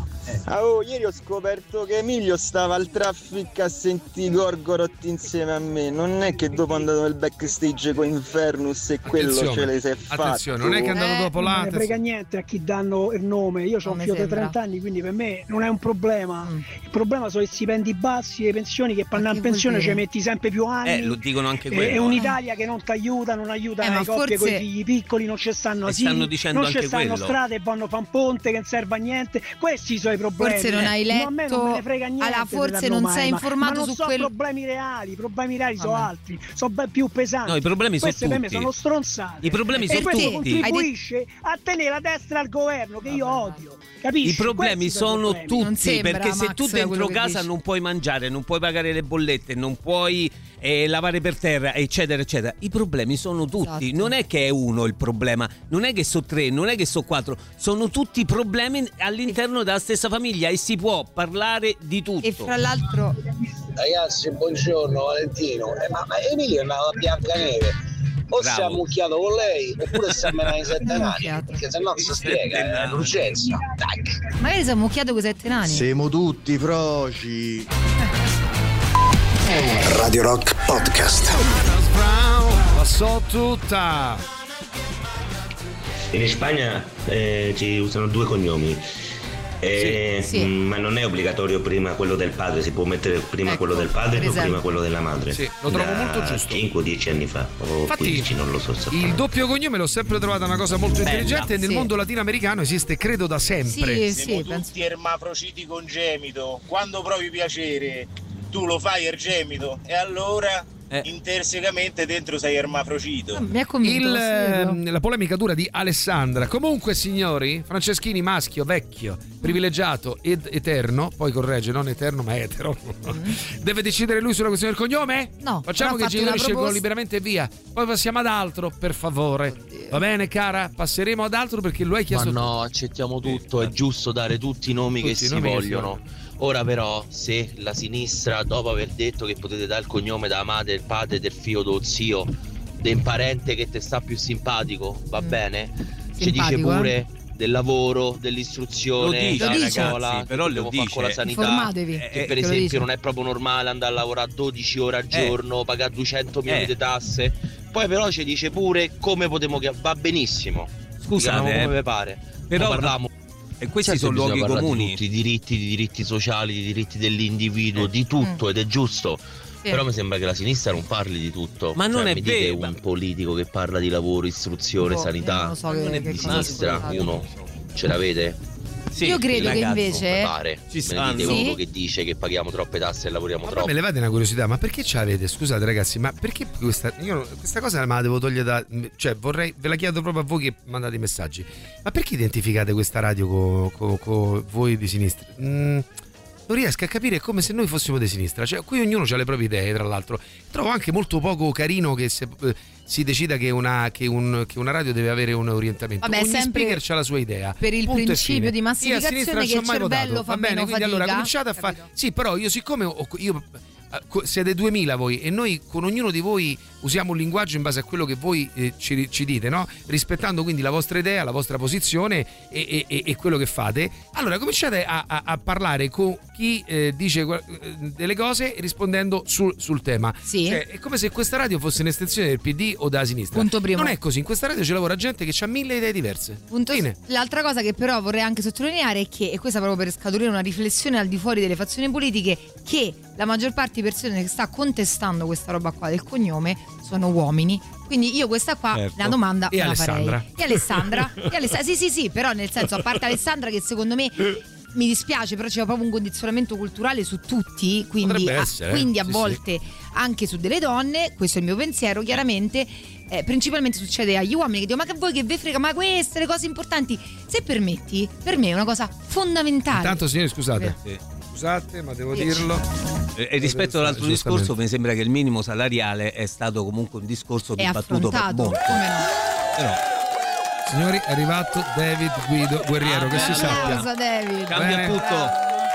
Ah, oh, ieri ho scoperto che Emilio stava al traffic a sentire Gorgoroth insieme a me. Non è che dopo è andato nel backstage con Infernus e quello Attenzione, ce le si è fatto. attenzione, non è che è andato Eh, dopo Non là. me ne frega niente a chi danno il nome. Io ho Non un mi figlio di sembra. trenta anni, quindi per me non è un problema. Mm. Il problema sono i stipendi bassi e le pensioni che per andare che in vuol pensione dire? ci metti sempre più anni. Eh, lo dicono anche E- quello. È un'Italia che non ti aiuta, non aiuta Eh, ma le coppie forse- con i figli piccoli, non ci stanno E asili, stanno dicendo non ci anche stanno quello. strade e vanno a fan ponte che non serve a niente. Questi sono i problemi. Forse non hai No, a me non me ne letto- frega niente. allora, di forse darlo non mai, sei ma- informato ma non su so quello- problemi reali, i problemi reali sono Vabbè. altri, sono ben più pesanti. No, i problemi sono Queste per me tutti. sono stronzate. I problemi e sono questo tutti. contribuisce a tenere la destra al governo che io odio. Capisci? I problemi Questi sono i sono problemi. Non tutti, sembra, perché se Max, tu da quello dentro che casa dici. non puoi mangiare, non puoi pagare le bollette, non puoi eh, lavare per terra, eccetera, eccetera, i problemi sono tutti. Esatto. Non è che è uno il problema, non è che sono tre, non è che sono quattro, sono tutti problemi all'interno della stessa famiglia e si può parlare di tutto. E fra l'altro Ragazzi, buongiorno Valentino. Eh, ma, ma Emilio è andato a Biancaneve. o si è ammucchiato con lei oppure si è menato i sette nani, perché se no non si spiega, è l'urgenza. Tac. Magari si è ammucchiato con i sette nani. Siamo tutti froci. Radio Rock Podcast. La so tutta. In Spagna eh, ci usano due cognomi. Eh, Sì, sì. mh, ma non è obbligatorio prima quello del padre, si può mettere prima Ecco, quello del padre per o esempio. prima quello della madre. Sì, lo trovo Da molto giusto. cinque o dieci anni fa, o Infatti, quindici, non lo so. Il doppio cognome l'ho sempre trovata una cosa molto Bella. intelligente e nel Sì. mondo latinoamericano esiste credo da sempre. Siamo tutti ermafroditi congemito. Quando provi piacere, tu lo fai ergemito e allora intersecamente dentro sei ermafrodito. Mi ha convinto. Il, lo seguo. ehm, la polemica dura di Alessandra. Comunque, signori, Franceschini maschio, vecchio, privilegiato ed eterno, poi corregge, non eterno ma etero. Deve decidere lui sulla questione del cognome? No. Facciamo però che ha i fatto genitori una scelgono proposta. liberamente e via. Poi passiamo ad altro, per favore. Va bene, cara? Passeremo ad altro perché lo hai Ma chiesto tu. no, accettiamo tutto, è giusto dare tutti i nomi Tutti che i si nomi che si vogliono. Ora però, se la sinistra, dopo aver detto che potete dare il cognome della madre, del padre, del figlio, dello zio, del parente che ti sta più simpatico, va bene? Ci dice Simpatico, pure del lavoro, dell'istruzione, Lo dice, della ragazzi, scuola, però che lo dobbiamo fare dice. con la sanità. Informatevi, Che eh, per che lo esempio dice. non è proprio normale andare a lavorare dodici ore al Eh. giorno, pagare duecento milioni Eh. di tasse. Poi però ci dice pure come potremo chiamare, va benissimo. Scusate, Chiamiamo eh. come vi pare. Però- Ma parliamo. E questi Certo, sono bisogna luoghi parlare di comuni. tutti, i diritti, di diritti sociali, di diritti dell'individuo, di tutto, ed è giusto. Sì. Però mi sembra che la sinistra non parli di tutto. Ma non Cioè, è mi dite vero. un politico che parla di lavoro, istruzione, Boh, sanità, io non lo so che- non è che di cosa sinistra, ascoltate. uno ce l'avete? Sì, Io credo che Ragazzo, invece mi pare. Ci Me ne stanno. dite Sì? uno che dice che paghiamo troppe tasse e lavoriamo Ma poi troppo. me levate una curiosità, ma perché ce l'avete? Scusate ragazzi, ma perché questa, io questa cosa me la devo togliere da... Cioè vorrei, ve la chiedo proprio a voi che mandate i messaggi. Ma perché identificate questa radio con co, co voi di sinistra? Mm, non riesco a capire, è come se noi fossimo di sinistra. Cioè qui ognuno ha le proprie idee, tra l'altro. Trovo anche molto poco carino che se, eh, si decida che una, che, un, che una radio deve avere un orientamento. Vabbè, Ogni sempre speaker c'ha la sua idea. per il Punto e principio fine. di Io a massificazione sinistra non che ci ho il mai cervello votato. fa Va bene, meno quindi allora fatica, cominciate a fare. capito? Sì, però io siccome ho- io eh, co- siete duemila voi e noi con ognuno di voi usiamo un linguaggio in base a quello che voi eh, ci, ci dite, no? Rispettando quindi la vostra idea, la vostra posizione e, e- e quello che fate. Allora cominciate a, a- a parlare con chi eh, dice que- eh, delle cose rispondendo sul, sul tema. Sì. Cioè, è come se questa radio fosse un'estensione del P D o della sinistra. Punto primo. Non è così, in questa radio ci lavora gente che ha mille idee diverse. Punto- Fine. L'altra cosa che però vorrei anche sottolineare è che, e questa proprio per scaturire una riflessione al di fuori delle fazioni politiche, che la maggior parte di persone che sta contestando questa roba qua del cognome sono uomini. Quindi io questa qua, Certo. la domanda E me la Alessandra. farei. E Alessandra? E Alessandra? Sì, sì, sì, però nel senso, a parte Alessandra che secondo me mi dispiace, però c'è proprio un condizionamento culturale su tutti, quindi Potrebbe a, essere, eh. quindi a Sì, volte anche su delle donne, questo è il mio pensiero chiaramente. Eh, principalmente succede agli uomini che dicono ma che voi che ve frega, ma queste le cose importanti, se permetti, per me è una cosa fondamentale. Intanto signori scusate. Sì. Scusate, ma devo Sì. dirlo. E e rispetto all'altro Giustamente. discorso, mi sembra che il minimo salariale è stato comunque un discorso è dibattuto per affrontato, molto. come no? Però Signori, è arrivato David Guido Guerriero, Ah, che si bello. sappia. Cosa David? cambia Bene. tutto.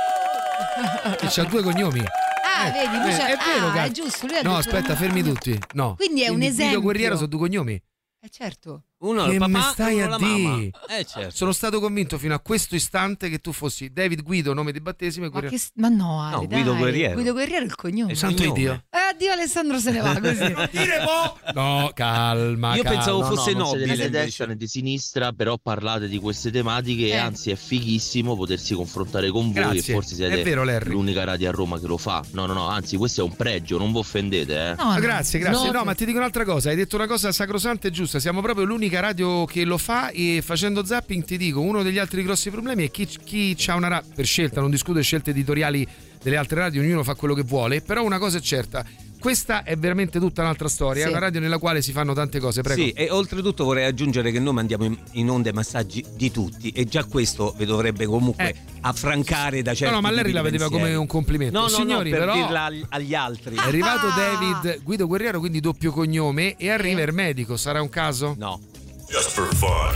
Che c'ha due cognomi. Ah, vedi, lui Eh, c'è- è vero, ah, cazzo. è giusto, lui ha No, detto- aspetta, fermi tutti. No. Quindi è un Guido esempio. Guerriero sono due cognomi. Eh certo. Uno Che il me papà stai e uno a la mamma. dire? Eh certo. Sono stato convinto fino a questo istante che tu fossi David Guido, nome di battesimo, e Ma, Guerriero. che, s- ma no, Ale, No, dai. Guido Guerriero. Guido Guerriero è il cognome. È Santo cognome. Dio. Eh, addio Alessandro se ne va così. Dire mo? No, calma. Io calma. pensavo No, fosse no, non siete nobile, né di invece. destra né di sinistra, però parlate di queste tematiche Eh. e anzi è fighissimo potersi confrontare con voi Grazie. e forse siete È vero, Larry. l'unica radio a Roma che lo fa. No, no, no, anzi questo è un pregio, non vi offendete, eh. No, Ma no. grazie, grazie. No, No, ma ti dico un'altra cosa. Hai detto una cosa sacrosanta e giusta. Siamo proprio l'unica radio che lo fa. E facendo zapping ti dico, uno degli altri grossi problemi è chi, chi c'ha una radio per scelta, non discuto le scelte editoriali delle altre radio, ognuno fa quello che vuole. Però una cosa è certa, questa è veramente tutta un'altra storia. Sì. È una radio nella quale si fanno tante cose. Prego. Sì, e oltretutto vorrei aggiungere che noi mandiamo in, in onda i messaggi di tutti e già questo vi dovrebbe comunque Eh. affrancare da certi No, no, ma Larry tipi la di vedeva pensieri. come un complimento. No, no, Signori, no, per però dirla ag- agli altri. è arrivato Ah. David Guido Guerriero, quindi doppio cognome, e arriva il medico. Sarà un caso? No. Just for fun.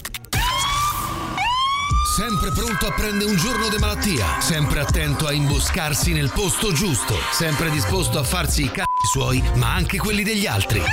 Sempre pronto a prendere un giorno di malattia, sempre attento a imboscarsi nel posto giusto, sempre disposto a farsi i cazzi suoi, ma anche quelli degli altri.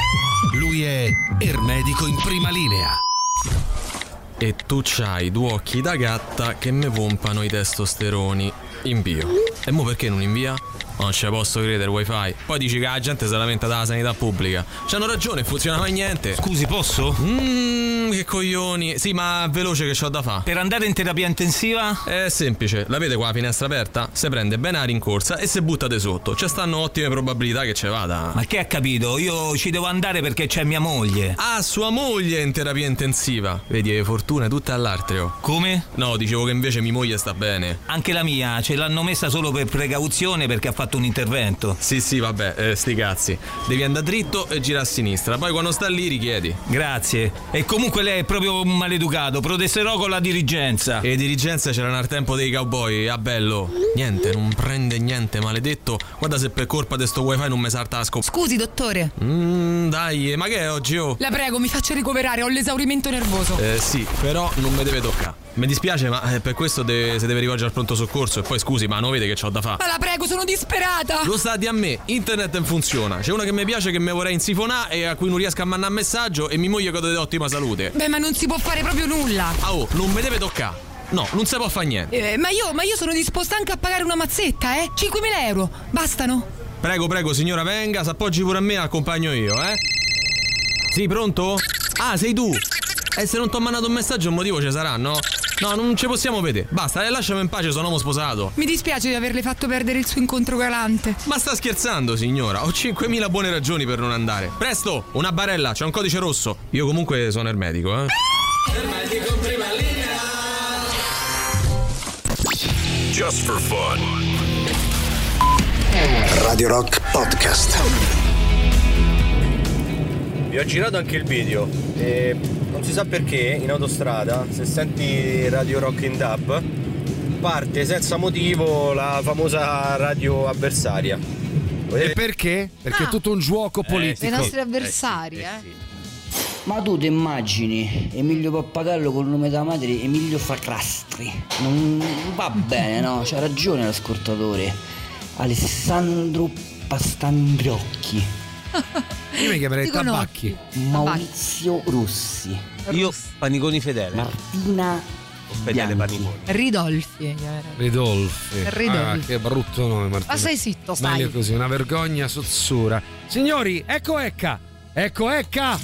Lui è Ermedico in prima linea. E tu c'hai due occhi da gatta che me pompano i testosteroni. Invio. E mo perché non invia? Non ce posso credere, wifi. Poi dici che la gente si lamenta dalla sanità pubblica. C'hanno ragione, funziona mai niente. Scusi, posso? Mmm, che coglioni. Sì, ma veloce che c'ho da fa. Per andare in terapia intensiva? È semplice, la vede qua la finestra aperta? Se prende ben aria in corsa e se buttate sotto. Ci stanno ottime probabilità che ce vada. Ma che ha capito? Io ci devo andare perché c'è mia moglie. Ah, sua moglie è in terapia intensiva. Vedi, le fortune tutte all'artrio. Come? No, dicevo che invece mia moglie sta bene. Anche la mia, ce l'hanno messa solo per precauzione perché ha fatto un intervento. Sì, sì, vabbè, eh, sti cazzi. Devi andare dritto e girare a sinistra. Poi quando sta lì richiedi. Grazie. E comunque lei è proprio un maleducato. Protesterò con la dirigenza. E dirigenza c'erano al tempo dei cowboy. Ah, bello. Niente, non prende niente, maledetto. Guarda se per colpa di sto wifi non mi salta la scopa. Scusi, dottore. Mmm, dai, ma che è oggi, oh? La prego, mi faccia ricoverare, ho l'esaurimento nervoso. Eh, sì, però non mi deve toccare. Mi dispiace, ma eh, per questo deve, se deve rivolgere al pronto soccorso. E poi scusi, ma non vede che c'ho da fare. Ma la prego, sono disperata. Lo sta di a me, internet non funziona. C'è una che mi piace che mi vorrei insifonare e a cui non riesco a mandare messaggio e mi moglie gode di ottima salute. Beh, ma non si può fare proprio nulla. Ah, oh, non mi deve toccare. No, non si può fare niente. Eh, ma io, ma io sono disposta anche a pagare una mazzetta, eh? cinquemila euro, bastano? Prego, prego, signora, venga, s'appoggi pure a me, accompagno io, eh? Sì, pronto? Ah, sei tu? E se non ti ho mandato un messaggio un motivo ci sarà, no? No, non ci possiamo vedere. Basta, lasciami in pace, sono uomo sposato. Mi dispiace di averle fatto perdere il suo incontro galante. Ma sta scherzando, signora? Ho cinquemila buone ragioni per non andare. Presto, una barella, c'è un codice rosso. Io comunque sono Ermedico, eh? Ermedico in prima linea. Just for fun. Radio Rock Podcast. Vi ho girato anche il video e non si sa perché in autostrada, se senti Radio Rock in D A B, parte senza motivo la famosa radio avversaria. E perché? Perché Ah. è tutto un gioco politico. I nostri avversari, eh. sì. Ma tu ti immagini Emilio Pappagallo col nome della madre Emilio Fracastri? Non va bene, no? C'ha ragione l'ascoltatore. Alessandro Pastandrocchi. Io mi chiamerei Dico no. Tabacchi. Maurizio Rossi. Io Paniconi Fedele. Martina Fedele Paniconi. Ridolfi. Ridolfi. Ridolfi. Ah, che brutto nome, Martina. Ma stai zitto, stai. Meglio così, una vergogna sozzura. Signori, ecco Ecca. Ecco Ecca.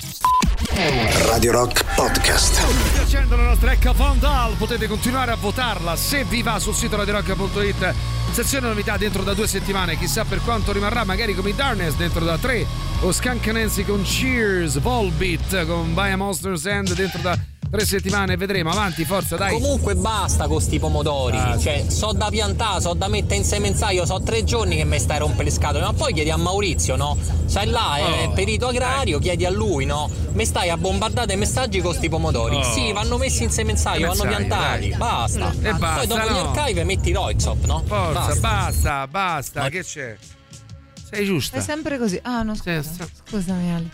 Radio Rock Podcast. State piacendo la nostra Ecca Fondal, potete continuare a votarla se vi va sul sito radiorock punto it. Sezione novità dentro da due settimane, chissà per quanto rimarrà, magari come i Darkness dentro da tre, o Skunk Nancy con Cheers, Volbeat con By a Monster's End dentro da tre settimane, vedremo. Avanti, forza, dai. Comunque basta con sti pomodori, Ah, cioè so da piantare, so da mettere in semenzaio, so tre giorni che mi stai a rompere le scatole, ma poi chiedi a Maurizio, no? Sai là, è Oh, perito agrario, chiedi a lui, no? Mi stai a bombardare dei messaggi con sti pomodori. Oh. Sì, vanno messi in semenzaio, vanno Semenzaio, piantati, dai. basta. E basta, Poi dopo no. gli archivi metti Roixop, no? Forza, Basta. basta, basta, Ma- che c'è? Sei giusta. È sempre così. Ah, no, scusa. Scusami, Ale.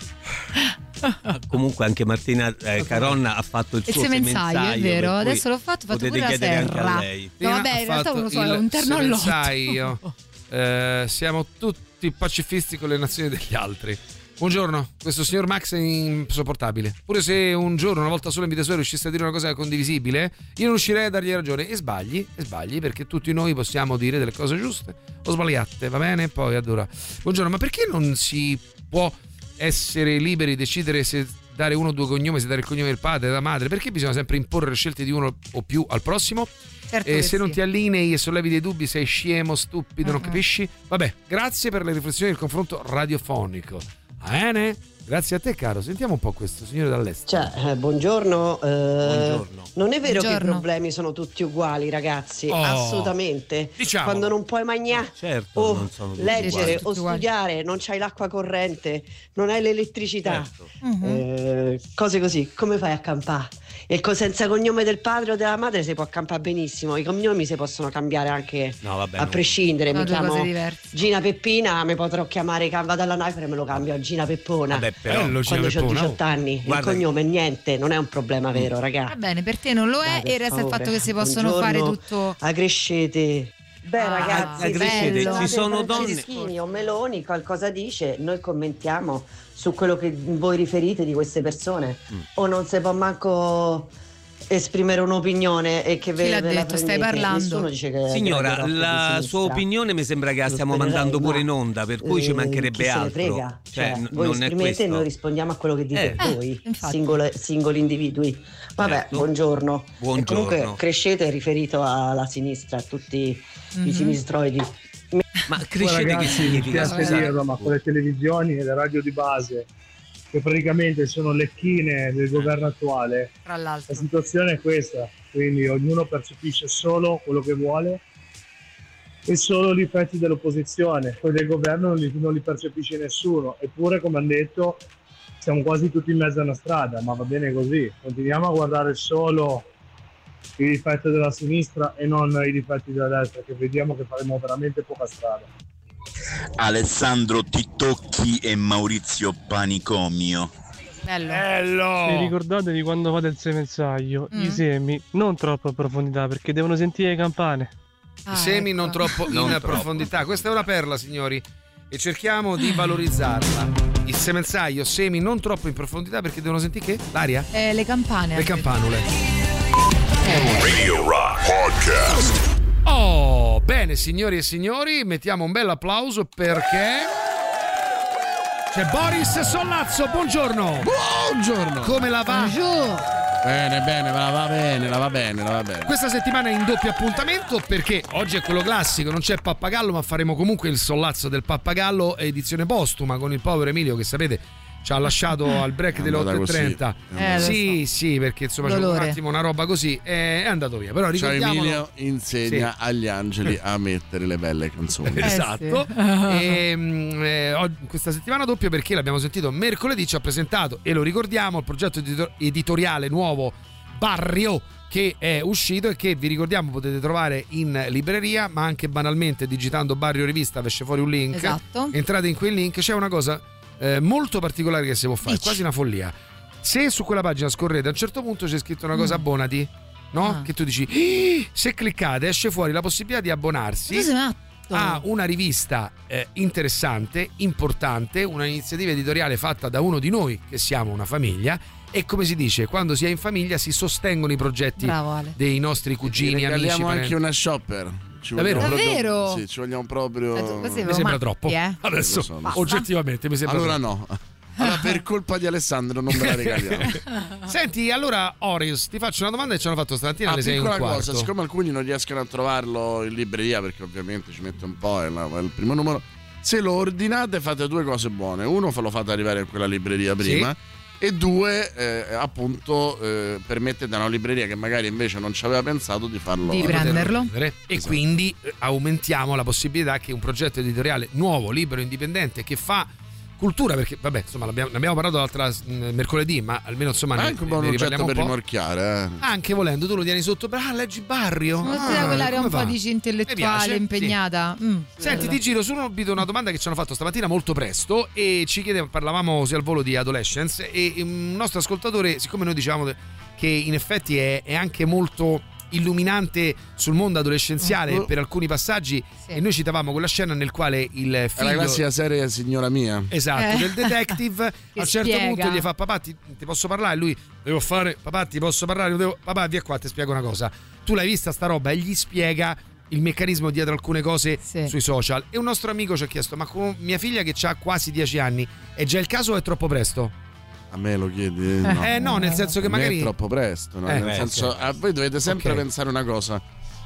Comunque anche Martina eh, Caronna ha fatto il Il suo semenzaio, è vero. per cui Adesso l'ho fatto, ho fatto potete pure la chiedere anche a serra. lei. No, vabbè, in Ha realtà fatto uno so, il è un terno all'otto. semenzaio. Eh, siamo tutti pacifisti con le nazioni degli altri. Buongiorno, questo signor Max è insopportabile. Pure se un giorno, una volta solo in vita sua, riuscisse a dire una cosa condivisibile, io non riuscirei a dargli ragione. E sbagli, e sbagli, perché tutti noi possiamo dire delle cose giuste o sbagliate, va bene? Poi adora. Buongiorno, ma perché non si può essere liberi di decidere se dare uno o due cognomi, se dare il cognome del padre, della madre? Perché bisogna sempre imporre le scelte di uno o più al prossimo? Certo E che se non sì. ti allinei e sollevi dei dubbi, sei scemo, stupido, non Uh-uh. capisci? Vabbè, grazie per le riflessioni e il confronto radiofonico. Va bene? Grazie a te, caro. Sentiamo un po' questo, signore dall'estero. Cioè, eh, buongiorno. eh, Buongiorno. Non è vero che i Buongiorno. problemi sono tutti uguali, ragazzi. Oh, assolutamente. diciamo. Quando non puoi mangiare Certo, o non sono tutti leggere uguali. o studiare, non c'hai l'acqua corrente, non hai l'elettricità, Certo. Mhm. eh, cose così. Come fai a campare? E co- senza cognome del padre o della madre si può accampare benissimo. I cognomi si possono cambiare anche No, vabbè, a no. prescindere. Sono Mi due cose chiamo diverse. Gina Peppina, mi potrò chiamare Cava dalla Naifer e me lo cambio a Gina Peppona. Vabbè, però Bello, Gina Quando ho Peppona, diciotto anni, Guarda- il cognome è niente, non è un problema vero, Va ragazzi. bene, per te non lo è Dai, per e resta il favore. fatto che si possono Buongiorno, fare tutto. a crescete. Beh Ah, ragazzi, crescete, bello. ci sono Franceschini o Meloni qualcosa dice, noi commentiamo su quello che voi riferite di queste persone, Mm. o non si può manco esprimere un'opinione e che ve, Chi l'ha ve la detto? Stai prendete. parlando? Nessuno dice che Signora, che è di la sinistra. sua opinione mi sembra che la Lo stiamo spererei, mandando pure ma, in onda, per cui ci eh, mancherebbe chi se ne altro. frega? Cioè, Cioè, n- voi non è esprimete e questo. noi rispondiamo a quello che dite Eh. voi, infatti. singole- singoli individui. Vabbè, Certo. buongiorno. Buongiorno. E comunque crescete riferito alla sinistra, a tutti Mhm. i sinistroidi. Ma Poi, crescete che ragazzi, mi significa? spiace Scusate. dirlo, ma con le televisioni e le radio di base, che praticamente sono le chine del governo attuale, Tra l'altro. la situazione è questa, quindi ognuno percepisce solo quello che vuole e solo gli effetti dell'opposizione, poi del governo non li, non li percepisce nessuno, eppure come hanno detto siamo quasi tutti in mezzo a una strada, ma va bene così, continuiamo a guardare solo i difetti della sinistra e non i difetti della destra, che vediamo che faremo veramente poca strada. Alessandro Titocchi e Maurizio Panicomio. Bello. Vi ricordate di quando fate il semenzaio? Mm. I semi non troppo a profondità perché devono sentire le campane. Ah, I semi ecco. non troppo Non in troppo. profondità. Questa è una perla, signori, e cerchiamo di valorizzarla. Il semenzaio, semi non troppo in profondità perché devono sentire che? L'aria? Eh, le campane. Le campanule. Radio Rock Podcast. Oh, bene, signori e signori, mettiamo un bel applauso perché c'è Boris Sollazzo, buongiorno. Buongiorno. Come la va? Bene, bene, la va bene, la va bene, la va bene. Questa settimana è in doppio appuntamento perché oggi è quello classico, non c'è Pappagallo, ma faremo comunque il Sollazzo del Pappagallo edizione postuma con il povero Emilio che sapete ci ha lasciato al break È delle andata otto e trenta. così. Eh, lo sì, sì, perché insomma c'è un Dolore. attimo una roba così e è andato via. Però Cioè ricordiamolo. Emilio insegna agli angeli a mettere le belle canzoni. Esatto. sì. E, mm, eh, oggi- questa settimana doppio perché l'abbiamo sentito mercoledì, ci ha presentato e lo ricordiamo il progetto edito- editoriale nuovo Barrio che è uscito e che vi ricordiamo potete trovare in libreria, ma anche banalmente digitando Barrio Rivista esce fuori un link. Esatto. Entrate in quel link, c'è una cosa eh, molto particolare che si può fare, Dici. quasi una follia. Se su quella pagina scorrete a un certo punto c'è scritto una cosa Mm. abbonati, no? Ah. Che tu dici "Ih", se cliccate esce fuori la possibilità di abbonarsi Tu sei matto. a una rivista eh, interessante, importante, un'iniziativa editoriale fatta da uno di noi che siamo una famiglia e come si dice, quando si è in famiglia si sostengono i progetti Bravo, Ale. dei nostri Ci cugini, amici, regaliamo parenti. anche una shopper. Ci Davvero? vogliamo proprio- Davvero? Sì, ci vogliamo proprio. Eh, tu- questi Mi sembra matti, troppo. eh? Adesso Lo so, lo so. oggettivamente mi sembra Allora troppo. no. Allora per colpa di Alessandro non ve la regaliamo. Senti, allora Orius, ti faccio una domanda che ci hanno fatto stamattina Ah, alle sei e un piccola quarto. cosa, siccome alcuni non riescono a trovarlo in libreria perché ovviamente ci mette un po', è, la- è il primo numero, se lo ordinate fate due cose buone. Uno, lo fate arrivare in quella libreria prima e due, eh, appunto, eh, permettete a una libreria che magari invece non ci aveva pensato di farlo. Di poterlo prenderlo. prendere. E Esatto. quindi eh, aumentiamo la possibilità che un progetto editoriale nuovo, libero, indipendente che fa cultura, perché vabbè insomma l'abbiamo, ne abbiamo parlato l'altra mh, mercoledì, ma almeno insomma Ma è ne, anche un buon ne oggetto riparliamo per un po'. rimorchiare. Eh. Anche volendo tu lo tieni sotto, ah leggi Barrio. Ma Ah, ti dà quell'area come un po' va? dici Mi intellettuale, piace, impegnata. Mm, Senti, bello. ti giro subito una domanda che ci hanno fatto stamattina molto presto e ci chiedevamo, parlavamo così al volo di adolescence e un nostro ascoltatore, siccome noi diciamo che in effetti è, è anche molto illuminante sul mondo adolescenziale Uh-huh. per alcuni passaggi Sì. e noi citavamo quella scena nel quale il È figlio la classica serie Signora Mia. esatto Eh. del detective a un certo spiega. punto gli fa papà ti, ti posso parlare? E lui devo fare papà ti posso parlare? Non devo... papà via qua ti spiego una cosa, tu l'hai vista sta roba e gli spiega il meccanismo dietro alcune cose Sì. sui social e un nostro amico ci ha chiesto ma con mia figlia che ha quasi dieci anni è già il caso o è troppo presto? A me lo chiedi? No. Eh no, nel senso che A me magari è troppo presto, no? Eh, Nel eh, senso, ok. a voi dovete sempre Ok. pensare una cosa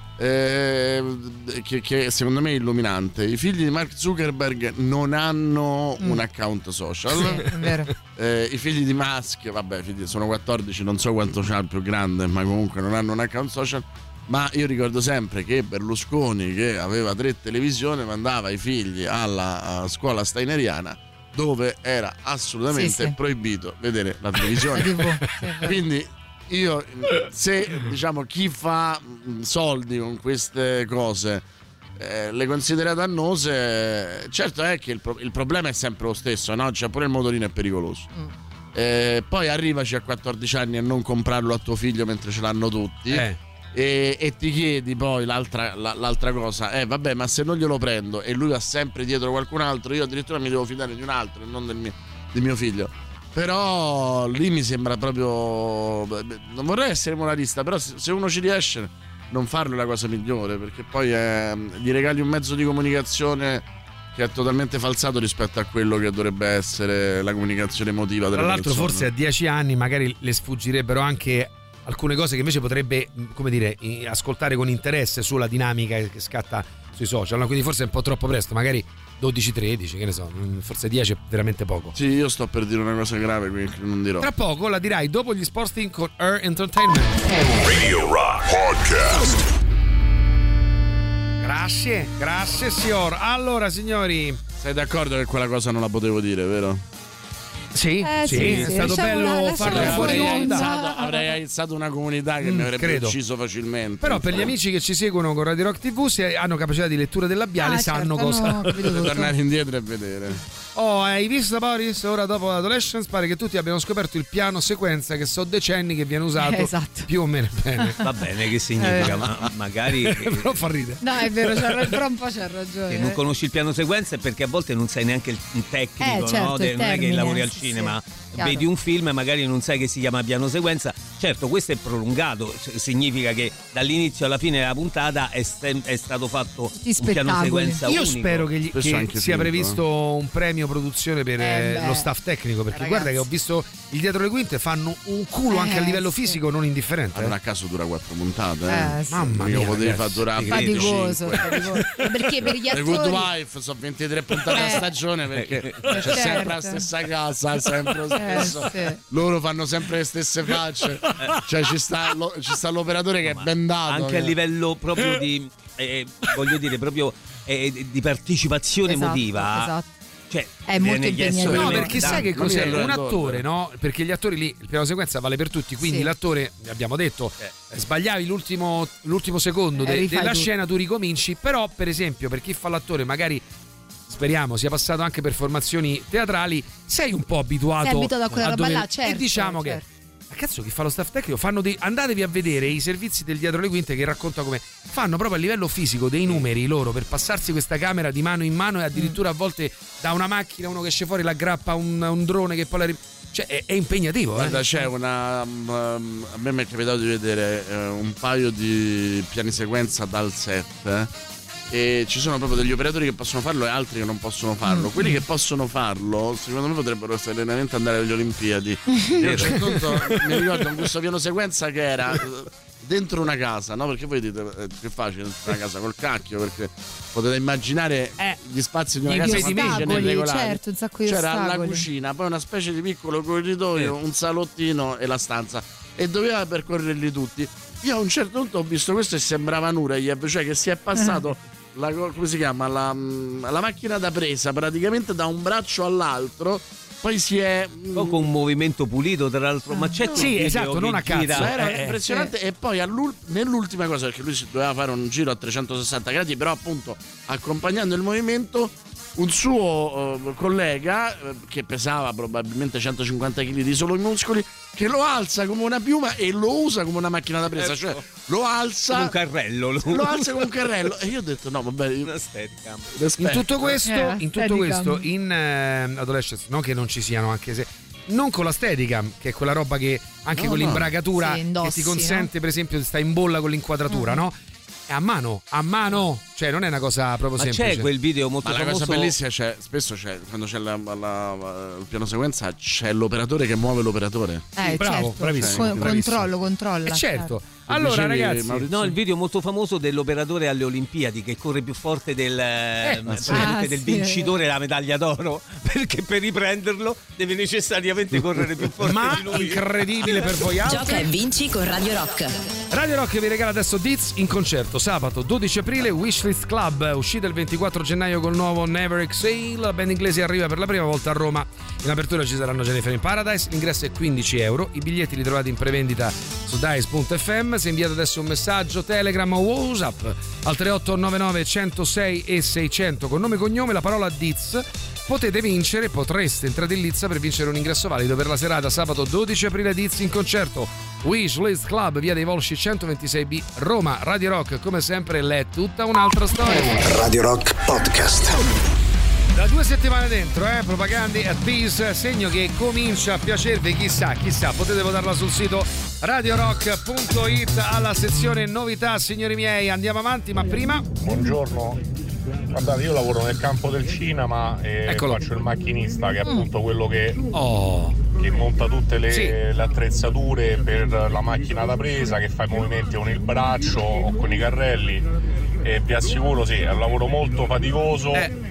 eh, che, che secondo me è illuminante. I figli di Mark Zuckerberg non hanno Mm. un account social. Sì, è vero. Eh, I figli di Musk, vabbè, figli- sono quattordici, non so quanto c'ha il più grande, ma comunque non hanno un account social. Ma io ricordo sempre che Berlusconi, che aveva tre televisioni, mandava i figli alla a scuola steineriana, dove era assolutamente Sì, sì. proibito vedere la La televisione. tivù, sì, è vero. Quindi io, se diciamo chi fa mh, soldi con queste cose eh, le considera dannose, certo è che il, pro- il problema è sempre lo stesso, no? Cioè pure il motorino è pericoloso. Mm. Eh, poi arrivaci a quattordici anni a non comprarlo a tuo figlio mentre ce l'hanno tutti. eh, E, e ti chiedi poi l'altra, la, l'altra cosa, eh vabbè, ma se non glielo prendo e lui va sempre dietro qualcun altro, io addirittura mi devo fidare di un altro e non del mio, di mio figlio. Però lì mi sembra proprio, non vorrei essere moralista, però se, se uno ci riesce, non farlo è la cosa migliore, perché poi è, gli regali un mezzo di comunicazione che è totalmente falsato rispetto a quello che dovrebbe essere la comunicazione emotiva delle persone. Tra l'altro persone. forse a dieci anni magari le sfuggirebbero anche alcune cose che invece potrebbe, come dire, ascoltare con interesse sulla dinamica che scatta sui social, no? Quindi forse è un po' troppo presto, magari dodici tredici, che ne so, forse dieci è veramente poco. Sì, io sto per dire una cosa grave, quindi non dirò. Tra poco la dirai dopo gli Sporting con Air Entertainment. Radio Rock Podcast. Grazie, grazie signor. Allora signori, sei d'accordo che quella cosa non la potevo dire, vero? Sì, Eh, sì, sì, è sì, stato lasciamo bello una- farlo lasciamo fuori fuori onda. onda. Alzato, avrei alzato una comunità che Mm, mi avrebbe credo. ucciso facilmente. Però per gli amici che ci seguono con Radio Rock tivù, se hanno capacità di lettura del labiale, Ah, sanno certo, cosa. no, capito tutto. tornare indietro e vedere. Oh, hai visto Boris? Ora dopo l'Adolescence pare che tutti abbiano scoperto il piano sequenza che so decenni che viene usato Eh, esatto. più o meno bene. Va bene, che significa? Eh. Ma magari Però fa ridere. No, è vero, c'ha, però un po' c'ha ragione. se non eh. conosci il piano sequenza è perché a volte non sai neanche il il tecnico, Eh, certo, no? il De- non è che termine, lavori al sì, cinema, sì, chiaro. vedi un film e magari non sai che si chiama piano sequenza. Certo, questo è prolungato, c- significa che dall'inizio alla fine della puntata è, sem- è stato fatto Tutti un piano spettacoli. sequenza Io unico. spero che, gli- Spesso che anche sia finto, previsto un premio produzione per Eh, eh, beh, lo staff tecnico, perché ragazzi. guarda che ho visto il dietro le quinte, fanno un culo Eh, anche a livello sì. fisico non indifferente. Allora eh. a caso dura quattro puntate, eh. Eh, sì. Mamma Io mia, potevi ragazzi. far durare Faticoso, venticinque. faticoso. Perché per gli The Good attori Wife sono ventitré puntate a Eh. stagione perché c'è certo. sempre la stessa casa, sempre lo Eh, stesso. sì. Loro fanno sempre le stesse facce. Cioè ci sta, lo- ci sta l'operatore che è bendato. Anche a che- livello proprio di eh, voglio dire proprio eh, di partecipazione Esatto, emotiva, esatto. cioè È molto viene chiesto impegnativo. No, veramente perché sai che Ma cos'è? mi è Un rotto. attore, no? Perché gli attori lì, il piano sequenza vale per tutti, quindi Sì. l'attore, abbiamo detto, eh, sbagliavi l'ultimo, l'ultimo secondo Eh, de- rifai della tutto. scena, tu ricominci, però per esempio per chi fa l'attore magari speriamo sia passato anche per formazioni teatrali, sei un po' abituato, Sei abituato a quella roba dover- là, certo, e diciamo certo. che ma cazzo, chi fa lo staff tecnico fanno dei, andatevi a vedere i servizi del dietro le quinte che racconta come fanno proprio a livello fisico dei numeri loro per passarsi questa camera di mano in mano e addirittura a volte da una macchina uno che esce fuori l'aggrappa a un, a un drone che poi la ri- cioè è, è impegnativo. Guarda, eh. c'è una. um, a me mi è capitato di vedere eh, un paio di piani sequenza dal set. eh, E ci sono proprio degli operatori che possono farlo e altri che non possono farlo. Quelli che possono farlo, secondo me, potrebbero serenamente andare alle Olimpiadi. E a un certo punto mi ricordo con questo piano sequenza che era eh, dentro una casa, no? Perché voi dite eh, che è facile dentro una casa col cacchio, perché potete immaginare gli spazi di una I casa due quanti ce ne ostacoli, regolari. certo, un sacco di C'era la ostacoli. cucina, poi una specie di piccolo corridoio, un salottino e la stanza. E doveva percorrerli tutti. Io a un certo punto ho visto questo e sembrava Nureyev, cioè che si è passato la, come si chiama? La, la macchina da presa praticamente da un braccio all'altro. Poi si è con un movimento pulito tra l'altro, ma c'è Sì, quel video esatto, che non a cazzo, gira- era eh, impressionante. E poi all'ul- nell'ultima cosa, perché lui si doveva fare un giro a trecentosessanta gradi, però appunto accompagnando il movimento, un suo uh, collega uh, che pesava probabilmente centocinquanta chili di solo muscoli, che lo alza come una piuma e lo usa come una macchina da presa, cioè lo alza come un carrello, lo, lo alza come un carrello. E io ho detto no, vabbè, io, un'estetica. In tutto questo, Eh, in tutto Steadicam. questo in eh, Adolescence, non che non ci siano, anche se non con la Steadicam, che è quella roba che anche No, con no. l'imbragatura Sì, che indossi, ti consente, per esempio, di stare in bolla con l'inquadratura, Mm-hmm. no? È a mano, a mano, cioè non è una cosa proprio Ma semplice. c'è quel video molto ma la famoso. cosa bellissima c'è, spesso c'è, quando c'è la, la- la- il piano sequenza, c'è l'operatore che muove l'operatore. Eh, bravo, certo. bravissimo, Co- bravissimo. controllo, controlla. Eh, certo. Allora, Dicevi, ragazzi, Maurizio? No, il video molto famoso dell'operatore alle Olimpiadi che corre più forte del, eh, praticamente Ah, del sì. vincitore della medaglia d'oro, perché per riprenderlo deve necessariamente correre più forte ma di lui. incredibile per voi altri. Gioca e vinci con Radio Rock. Radio Rock vi regala adesso Diz in concerto sabato dodici aprile, Wishlist Club, uscita il ventiquattro gennaio col nuovo Never Exhale. La band inglese arriva per la prima volta a Roma. In apertura ci saranno Jennifer in Paradise, l'ingresso è quindici euro, i biglietti li trovate in prevendita su dice punto effe emme. Se inviate adesso un messaggio Telegram o WhatsApp al tre otto nove nove uno zero sei e seicento con nome e cognome la parola Diz potete vincere, potreste entrare in lizza per vincere un ingresso valido per la serata sabato dodici aprile di Izzi in concerto, Wishlist Club, via dei Volsci centoventisei B, Roma. Radio Rock come sempre l'è tutta un'altra storia. Radio Rock Podcast. Da due settimane dentro, eh, Propagandi at Peace, segno che comincia a piacervi, chissà, chissà, potete votarla sul sito radio rock punto it alla sezione novità, signori miei, andiamo avanti, ma prima... Buongiorno, guardate, io lavoro nel campo del cinema e faccio il macchinista, che è appunto quello che, oh. che monta tutte le, sì. le attrezzature per la macchina da presa, che fa i movimenti con il braccio o con i carrelli, e vi assicuro sì, è un lavoro molto faticoso. Eh.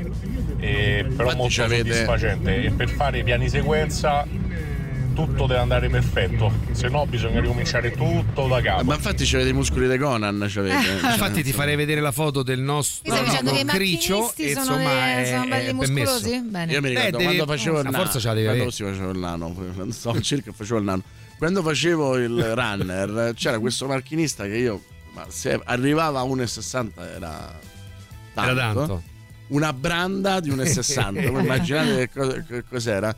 E però molto soddisfacente, e per fare i piani sequenza tutto deve andare perfetto, se no bisogna ricominciare tutto da capo. Ma infatti c'avete i muscoli di Conan, c'avete. Infatti ti farei vedere la foto del nostro Mi stai dicendo che i Cricio, macchinisti e sono, insomma dei, è, sono belli è ben muscolosi? messo. Bene. Io mi ricordo Eh, devi- quando facevo il la nano, forza ce la devi quando avere. si faceva il nano, quando stavo al circo e facevo il nano. Quando facevo il runner c'era questo macchinista che io, ma se arrivava a uno e sessanta era tanto. Era tanto. Una branda di uno e sessanta, immaginate che, cosa, che cos'era,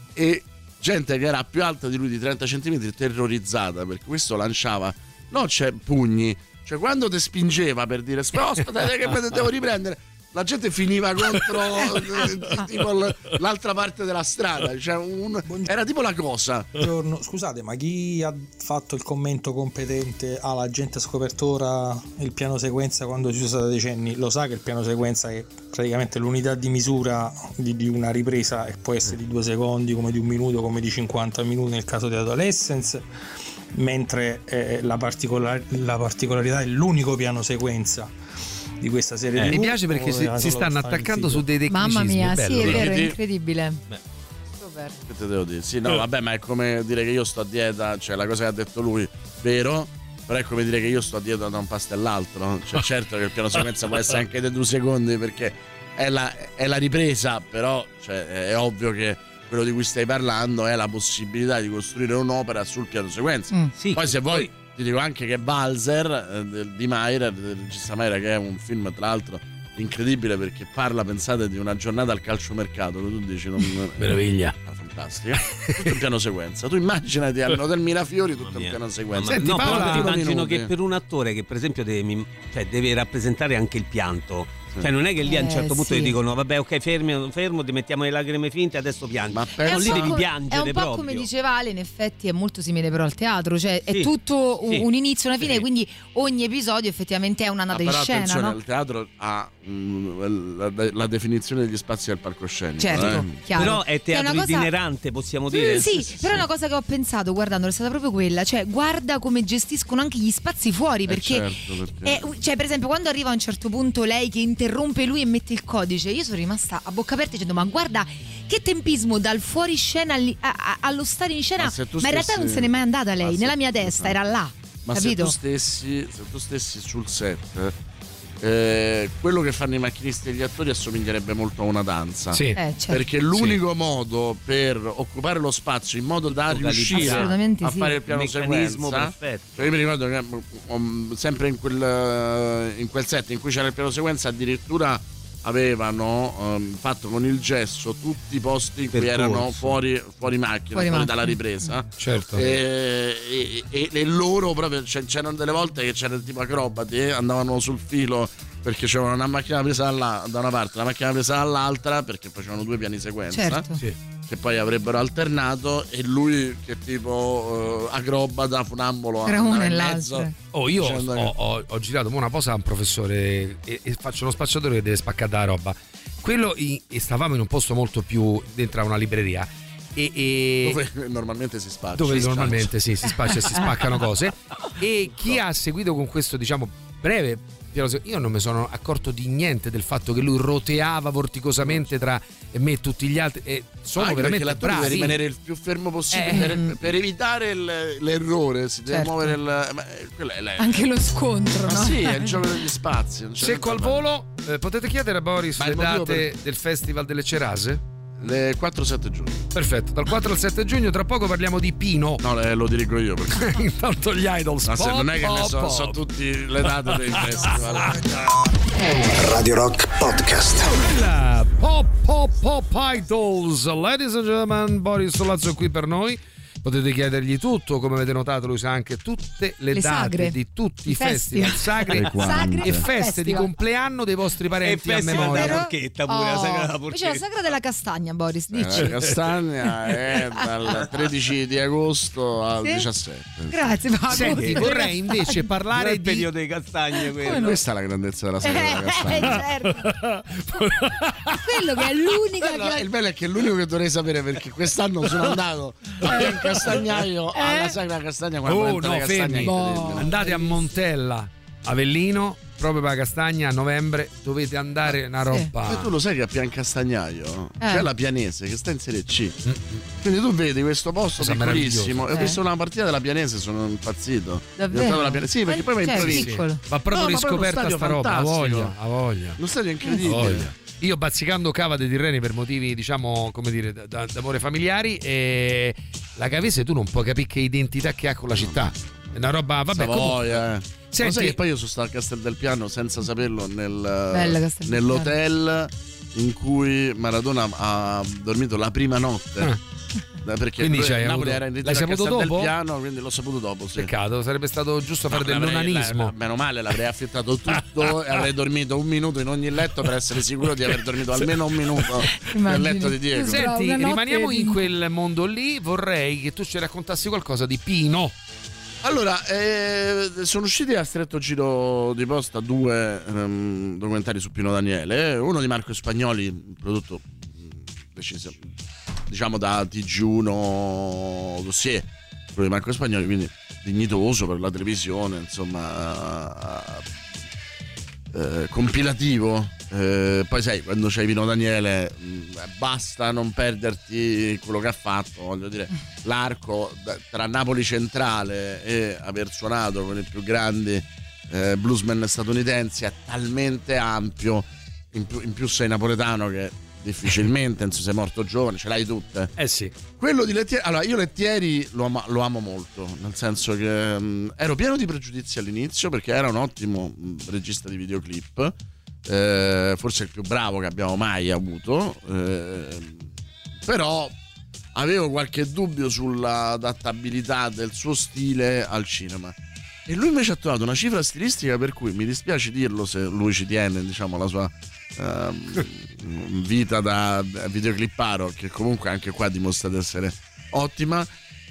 e gente che era più alta di lui di trenta centimetri terrorizzata, perché questo lanciava, no, c'è pugni, cioè quando ti spingeva per dire no, aspettate che me ne devo riprendere, la gente finiva contro tipo l'altra parte della strada, cioè un, era tipo la cosa. Buongiorno, scusate, ma chi ha fatto il commento competente alla gente ha scoperto ora il piano sequenza quando si usa da decenni? Lo sa che il piano sequenza è praticamente l'unità di misura di, di una ripresa, e può essere di due secondi, come di un minuto, come di cinquanta minuti nel caso di Adolescence, mentre eh, la, particolar- la particolarità è l'unico piano sequenza di questa serie Eh, di mi piace perché si, si stanno attaccando su dei tecnicismi. Mamma mia, bello, sì, è però. vero, è incredibile. Super. Che te devo dire? Sì, no, vabbè, ma è come dire che io sto a dieta, cioè la cosa che ha detto lui, vero? Però è come dire che io sto a dieta da un pasto all'altro. Cioè, certo che il piano sequenza può essere anche dei due secondi, perché è la, è la ripresa, però cioè, è ovvio che quello di cui stai parlando è la possibilità di costruire un'opera sul piano sequenza. Mm. Sì, poi se poi- vuoi ti dico anche che Balzer eh, del- di Maier, del regista Maier, che è un film tra l'altro incredibile perché parla, pensate, di una giornata al calciomercato, che tu dici non, Meraviglia. ah, fantastica, tutto in piano sequenza. Tu immaginati al Hotel Mirafiori tutto in piano sequenza. Ma- no, Paola, però ti ventun immagino minuti. che per un attore che per esempio deve, mi- cioè, deve rappresentare anche il pianto, cioè non è che lì a un Eh, certo punto sì. gli dicono vabbè, ok, fermi, fermo, ti mettiamo le lacrime finte, adesso piangi. Ma È un lì po' devi come- piangere è un po' proprio. come diceva Ale, in effetti è molto simile però al teatro, cioè è Sì, tutto un, sì, un inizio e una fine, sì. quindi ogni episodio effettivamente è una Ah, nata in però scena, attenzione, no? il teatro ha mm, la, la definizione degli spazi del palcoscenico. Certo, eh. chiaro. Però è Che è una teatro cosa- itinerante, possiamo dire. Sì, però è una cosa che ho pensato guardandolo è stata proprio quella, cioè guarda come gestiscono anche gli spazi fuori, Eh, perché, certo, perché- è- cioè per esempio quando arriva a un certo punto lei che interrompe lui e mette il codice, io sono rimasta a bocca aperta dicendo ma guarda che tempismo dal fuoriscena alli- a- a- allo stare in scena, Ma ma, se tu in realtà stessi- non se n'è mai andata ma lei, se- nella mia testa era là, Ma se capito? tu stessi, se tu stessi sul set, eh, quello che fanno i macchinisti e gli attori assomiglierebbe molto a una danza. Sì. Eh, certo. Perché l'unico modo per occupare lo spazio in modo da riuscire Assolutamente a sì. fare il piano Il meccanismo sequenza, perfetto. cioè io mi ricordo che um, sempre in quel, in quel set in cui c'era il piano sequenza addirittura avevano um, fatto con il gesso tutti i posti in cui Percorso. erano fuori, fuori macchina, Fuori fuori, macchina. dalla ripresa. Certo. E, e- e- e loro proprio, cioè, c'erano delle volte che c'erano tipo acrobati, eh, andavano sul filo perché c'erano una macchina presa dalla- da una parte, una macchina presa dall'altra, perché facevano due piani sequenza. Certo. Sì. Che poi avrebbero alternato, e lui che tipo eh, acrobata, funambolo, Tra andava uno e in l'altro. mezzo. Oh, io dicendo che- ho, ho- ho girato mo una posa a un professore e, e faccio uno spacciatore che deve spaccare la roba. Quello in- e stavamo in un posto molto più dentro a una libreria e, e- dove normalmente si spaccia. dove si normalmente sì, si spaccia e si spaccano cose. E chi ha seguito con questo, diciamo, breve piano se- io non mi sono accorto di niente del fatto che lui roteava vorticosamente tra me e tutti gli altri, e sono Anche veramente perché l'attore deve bravi. rimanere il più fermo possibile Eh. per, per evitare il- l'errore, si deve Certo. muovere il, ma, eh, quella è la- Anche lo scontro, ma no? sì, è il gioco degli spazi, non c'è Secco al niente da volo, eh, potete chiedere a Boris Ma le il motivo date per- del Festival delle Cerase? Le quattro sette giugno. Perfetto, dal quattro al sette giugno, tra poco parliamo di Pino. No, eh, lo dirigo io perché intanto gli Idols. Ma se pop, non è che pop, ne so, pop. so tutte le date dei festival. Radio Rock Podcast. La Pop Pop Pop Idols. Ladies and gentlemen, Boris Sollazzo è qui per noi. Potete chiedergli tutto, come avete notato lui sa anche tutte le, Le date sagre. di tutti I i festival, sagre, E quante. Sagre e feste festival. di compleanno dei vostri parenti a memoria. della porchetta pure, la sagra della Oh, porchetta. invece la sagra della castagna, Boris, dici. Eh, la castagna è dal tredici di agosto al Sì? diciassette. Grazie, ma Senti, vorrei invece Non è parlare il di periodo dei castagne quello. Questa è la grandezza della sagra della Eh, castagna. certo. Quello che è l'unica Bello- che il bello è che è l'unico che dovrei sapere perché quest'anno sono andato a un castagnaio alla sagra castagna quando Oh prendo no, le castagne fermi. incredibile. Andate a Montella, Avellino, proprio per la castagna a novembre, dovete andare una roba. Ma tu lo sai che a Piancastagnaio Eh. c'è la Pianese che sta in Serie C. Quindi tu vedi questo posto Cosa piccolissimo. meravigliosa. Ho Eh. visto una partita della Pianese, sono impazzito. Davvero? Diventato la Pianese. Sì, perché Eh, poi va in cioè, provincia. piccolo. Va proprio No, ma poi riscoperta uno sta stadio roba, a fantastico. voglia, a voglia. Lo stadio è A incredibile. voglia. Io bazzicando cava dei Tirreni per motivi, diciamo, come dire, da- da- d'amore familiari, e la Cavese tu non puoi capire che identità che ha con la città. È una roba, vabbè, comunque. Savoia, eh. Senti- Lo sai che poi io sono stato al Castel del Piano senza saperlo nel, Bella Castel del nell'hotel in cui Maradona ha dormito la prima notte. Ah. Eh, Perché Quindi lui- c'hai Napoli avuto- era in l'hai ritiro al saputo Castel dopo? del Piano, quindi l'ho saputo dopo. Sì. Peccato, sarebbe stato giusto fare No, del l'avrei- nonanismo. la- meno male, l'avrei affittato tutto e avrei dormito un minuto in ogni letto per essere sicuro di aver dormito almeno un minuto nel Immagini. letto di Diego. Senti, Una notte rimaniamo di- in quel mondo lì. Vorrei che tu ci raccontassi qualcosa di Pino. Allora, eh, sono usciti a stretto giro di posta due ehm, documentari su Pino Daniele. Uno di Marco Spagnoli, prodotto mh, deciso, diciamo da T G uno Dossier, quello di Marco Spagnoli, quindi dignitoso per la televisione, insomma, eh, compilativo. Eh, poi sai, quando c'hai Pino Daniele mh, basta non perderti quello che ha fatto, voglio dire, l'arco da- tra Napoli Centrale e aver suonato con i più grandi eh, bluesmen statunitensi è talmente ampio, in più, in più sei napoletano che difficilmente, non so, sei morto giovane, ce l'hai tutte. Eh sì. Quello di Lettieri, allora io Lettieri lo, ama- lo amo molto, nel senso che mh, ero pieno di pregiudizi all'inizio perché era un ottimo mh, regista di videoclip, eh, forse il più bravo che abbiamo mai avuto, eh, però avevo qualche dubbio sulla adattabilità del suo stile al cinema. E lui invece ha trovato una cifra stilistica per cui mi dispiace dirlo se lui ci tiene, diciamo, la sua ehm, vita da videoclipparo, che comunque anche qua dimostra di essere ottima.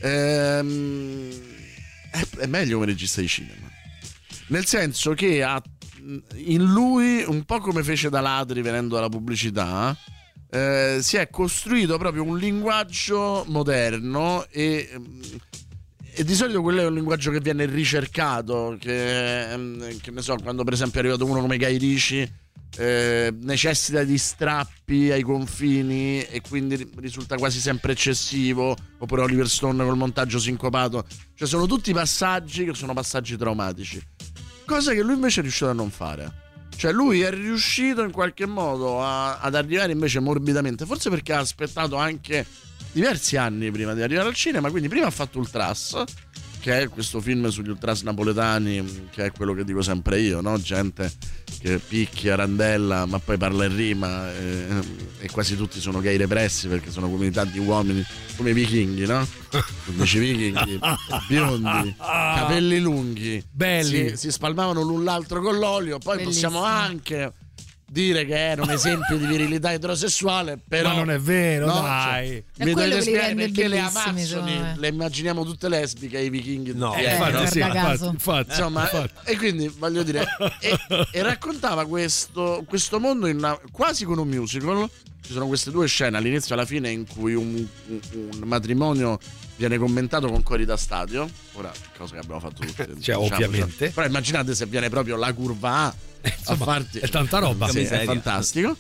Ehm, è, è meglio come regista di cinema, nel senso che ha in lui, un po' come fece da Ladri venendo dalla pubblicità, eh, si è costruito proprio un linguaggio moderno e E di solito quello è un linguaggio che viene ricercato, che, che ne so, quando per esempio è arrivato uno come Guy Ritchie, eh, necessita di strappi ai confini e quindi risulta quasi sempre eccessivo, oppure Oliver Stone col montaggio sincopato, cioè sono tutti passaggi che sono passaggi traumatici, cosa che lui invece è riuscito a non fare. Cioè lui è riuscito in qualche modo a, ad arrivare invece morbidamente, forse perché ha aspettato anche diversi anni prima di arrivare al cinema, quindi prima ha fatto Ultras, che è questo film sugli ultras napoletani, che è quello che dico sempre io, no? Gente che picchia, randella, ma poi parla in rima, e, e quasi tutti sono gay repressi perché sono comunità di uomini come i vichinghi, no? Dici vichinghi, biondi, capelli lunghi, belli, si, si spalmavano l'un l'altro con l'olio. Poi Bellissimo. possiamo anche dire che erano esempi di virilità eterosessuale, però Ma non è vero, no, dai. cioè, È mi quello dovete che li spiegare rende perché le bellissimi, Amazzoni secondo me. le immaginiamo tutte lesbiche, i vichinghi No, tutti eh, etero. infatti, sì, guarda infatti, caso. infatti, Insomma, infatti. e quindi voglio dire, e, e raccontava questo, questo mondo in una, quasi con un musical. Ci sono queste due scene all'inizio e alla fine in cui un, un, un matrimonio viene commentato con cori da stadio. Ora, cosa che abbiamo fatto tutti, Cioè, diciamo, ovviamente. cioè. Però immaginate se viene proprio la curva A a Insomma, farti. è tanta roba. Sì, è Miseria. fantastico.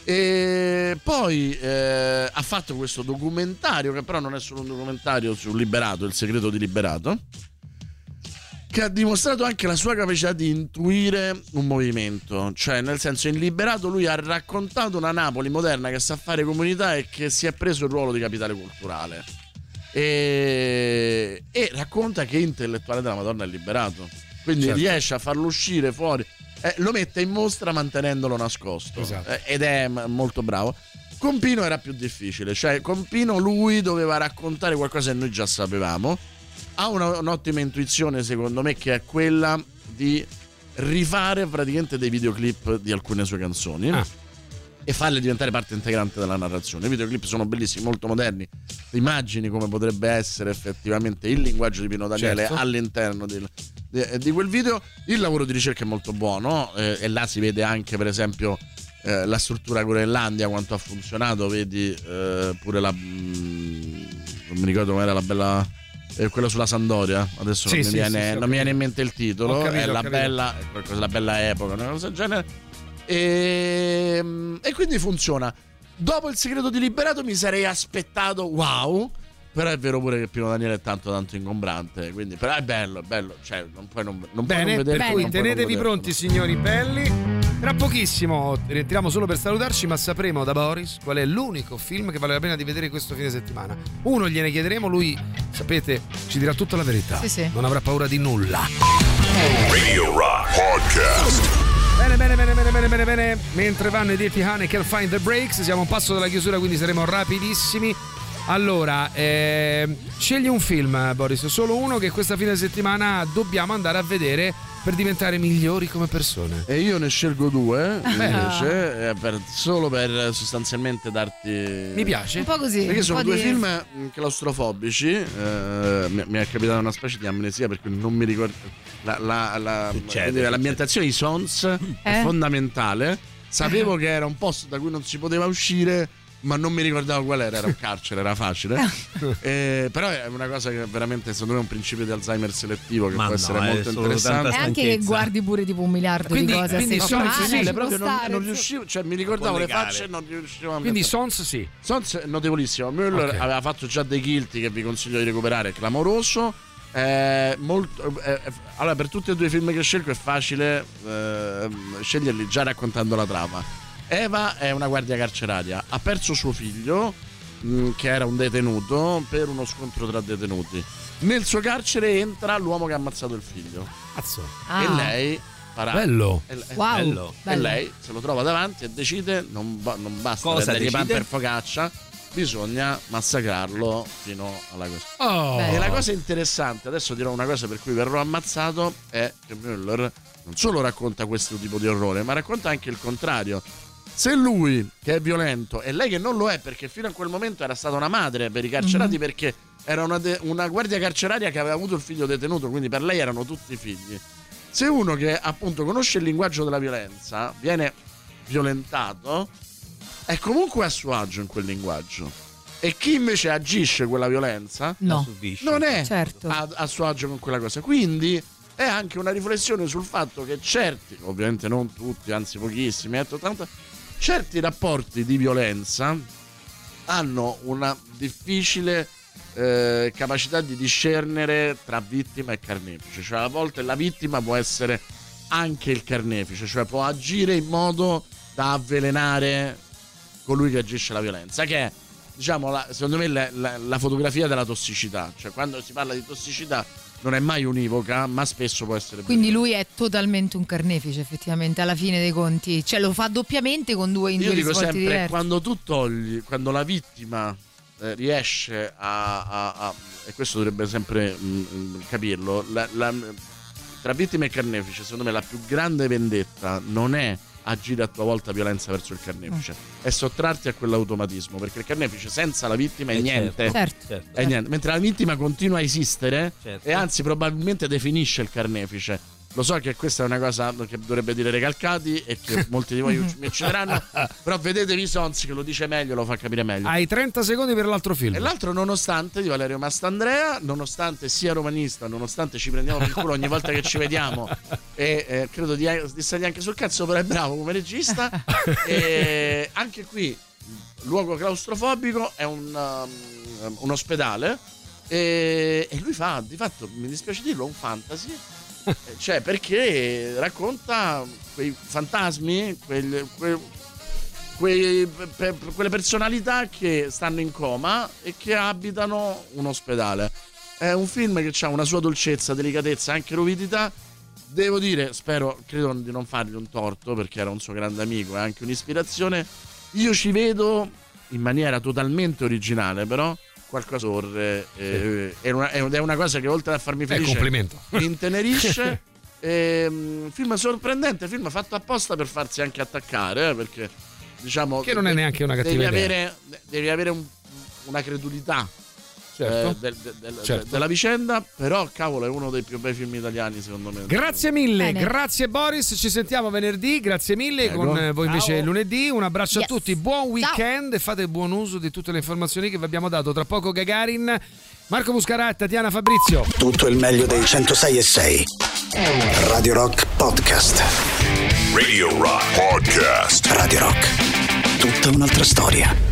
E poi eh, ha fatto questo documentario, che però non è solo un documentario su Liberato, Il segreto di Liberato, che ha dimostrato anche la sua capacità di intuire un movimento, cioè nel senso, in Liberato lui ha raccontato una Napoli moderna che sa fare comunità e che si è preso il ruolo di capitale culturale e, e racconta che intellettuale della Madonna è Liberato, quindi certo. riesce a farlo uscire fuori, eh, lo mette in mostra mantenendolo nascosto, esatto. eh, ed è m- molto bravo. Con Pino era più difficile, cioè con Pino lui doveva raccontare qualcosa che noi già sapevamo. Ha una, un'ottima intuizione secondo me, che è quella di rifare praticamente dei videoclip di alcune sue canzoni ah. e farle diventare parte integrante della narrazione. I videoclip sono bellissimi, molto moderni, immagini come potrebbe essere effettivamente il linguaggio di Pino Daniele certo. all'interno di, di, di quel video. Il lavoro di ricerca è molto buono, eh, e là si vede anche per esempio eh, la struttura Groenlandia, quanto ha funzionato, vedi eh, pure la mh, non mi ricordo come era la bella eh, quella sulla Sampdoria, adesso sì, non, mi, sì, viene, sì, non mi viene in mente il titolo, capito, è la bella, è qualcosa, la bella epoca, una cosa del genere, e, e quindi funziona. Dopo Il segreto di Liberato mi sarei aspettato wow, però è vero pure che Pino Daniele è tanto tanto ingombrante, quindi però è bello, è bello, cioè non puoi non, non bene, puoi non vedere, per cui tenetevi pronti signori belli. Tra pochissimo rientriamo solo per salutarci, ma sapremo da Boris qual è l'unico film che vale la pena di vedere questo fine settimana. Uno gliene chiederemo, lui sapete ci dirà tutta la verità, sì, sì. non avrà paura di nulla. Radio Rock Podcast. Bene, bene, bene, bene, bene, bene, bene. Mentre vanno i Dirty Honey Can't Find the Breaks, siamo a un passo dalla chiusura, quindi saremo rapidissimi. Allora, eh, scegli un film, Boris, solo uno che questa fine settimana dobbiamo andare a vedere per diventare migliori come persone. E io ne scelgo due, invece, eh, per, solo per sostanzialmente darti... Mi piace. Un po' così. Perché sono due di... film claustrofobici, eh, mi, mi è capitata una specie di amnesia perché non mi ricordo... La, la, la, succede, l'ambientazione di Sons eh? è fondamentale. Sapevo che era un posto da cui non si poteva uscire, ma non mi ricordavo qual era, era un carcere, era facile. eh, però è una cosa che veramente secondo me è un principio di Alzheimer selettivo che ma può no, essere molto interessante. E anche che guardi pure tipo un miliardo quindi, di cose quindi a Sons settimana, sì, proprio non, non riuscivo, cioè mi ricordavo le facce e non riuscivo a quindi mettere. Sons sì. Sons è notevolissimo. Müller okay. aveva fatto già dei Guilty che vi consiglio di recuperare, è clamoroso. Eh, molto, eh, allora per tutti e due i film che scelgo è facile eh, sceglierli già raccontando la trama. Eva è una guardia carceraria, ha perso suo figlio mh, che era un detenuto per uno scontro tra detenuti. Nel suo carcere entra l'uomo che ha ammazzato il figlio. Cazzo. Ah. E lei parà, bello. E, wow. bello. bello. E lei se lo trova davanti e decide non, ba- non basta cosa dargli pan decide? per focaccia, bisogna massacrarlo fino alla cosa. Oh. E la cosa interessante, adesso dirò una cosa per cui verrò ammazzato, è che Müller non solo racconta questo tipo di orrore, ma racconta anche il contrario. Se lui che è violento e lei che non lo è, perché fino a quel momento era stata una madre per i carcerati, mm-hmm. perché era una, de- una guardia carceraria che aveva avuto il figlio detenuto, quindi per lei erano tutti figli. Se uno che appunto conosce il linguaggio della violenza viene violentato, è comunque a suo agio in quel linguaggio, e chi invece agisce quella violenza no. non è certo. a, a suo agio con quella cosa. Quindi è anche una riflessione sul fatto che certi, ovviamente non tutti, anzi pochissimi, eh, tanto, certi rapporti di violenza hanno una difficile eh, capacità di discernere tra vittima e carnefice, cioè a volte la vittima può essere anche il carnefice, cioè può agire in modo da avvelenare colui che agisce la violenza, che è, diciamo, la, secondo me la, la, la fotografia della tossicità. Cioè quando si parla di tossicità non è mai univoca, ma spesso può essere. Quindi lui è totalmente un carnefice, effettivamente, alla fine dei conti, cioè lo fa doppiamente con due in Io due dico risvolti sempre, diversi. quando tu togli, quando la vittima eh, riesce a, a, a e questo dovrebbe sempre mh, capirlo, la, la, tra vittima e carnefice secondo me la più grande vendetta non è agire a tua volta violenza verso il carnefice, mm. è sottrarti a quell'automatismo, perché il carnefice senza la vittima è eh niente, certo. Certo. è niente, mentre la vittima continua a esistere, certo. e anzi probabilmente definisce il carnefice. Lo so che questa è una cosa che dovrebbe dire Recalcati e che molti di voi mi uccideranno, però vedetevi Sons che lo dice meglio, lo fa capire meglio. Hai trenta secondi per l'altro film. E l'altro, nonostante, di Valerio Mastandrea, nonostante sia romanista, nonostante ci prendiamo per il culo ogni volta che ci vediamo, e eh, credo di, di stargli anche sul cazzo, però è bravo come regista. E anche qui luogo claustrofobico, è un, um, un ospedale, e, e lui fa, di fatto, mi dispiace dirlo, un fantasy Cioè, perché racconta quei fantasmi, quel, quel, quei, pe, quelle personalità che stanno in coma e che abitano un ospedale. È un film che ha una sua dolcezza, delicatezza, anche ruvidità. Devo dire, spero, credo di non fargli un torto, perché era un suo grande amico e anche un'ispirazione. Io ci vedo in maniera totalmente originale, però qualcosa orre, eh, è, una, è una cosa che oltre a farmi felice eh, complimento. mi intenerisce. eh, film sorprendente, film fatto apposta per farsi anche attaccare, eh, perché diciamo che non è neanche una cattiva devi idea. Avere, devi avere un, una credulità. Certo. Eh, del, del, del, certo. della vicenda, però cavolo è uno dei più bei film italiani secondo me. Grazie mille, Bene. grazie Boris, ci sentiamo venerdì, grazie mille. Prego. Con voi invece Ciao. lunedì. Un abbraccio Yes. a tutti, buon weekend e fate buon uso di tutte le informazioni che vi abbiamo dato. Tra poco Gagarin, Marco Muscarà, Tatiana Fabrizio. Tutto il meglio dei centosei e sei Radio Rock Podcast. Radio Rock Podcast. Radio Rock, tutta un'altra storia.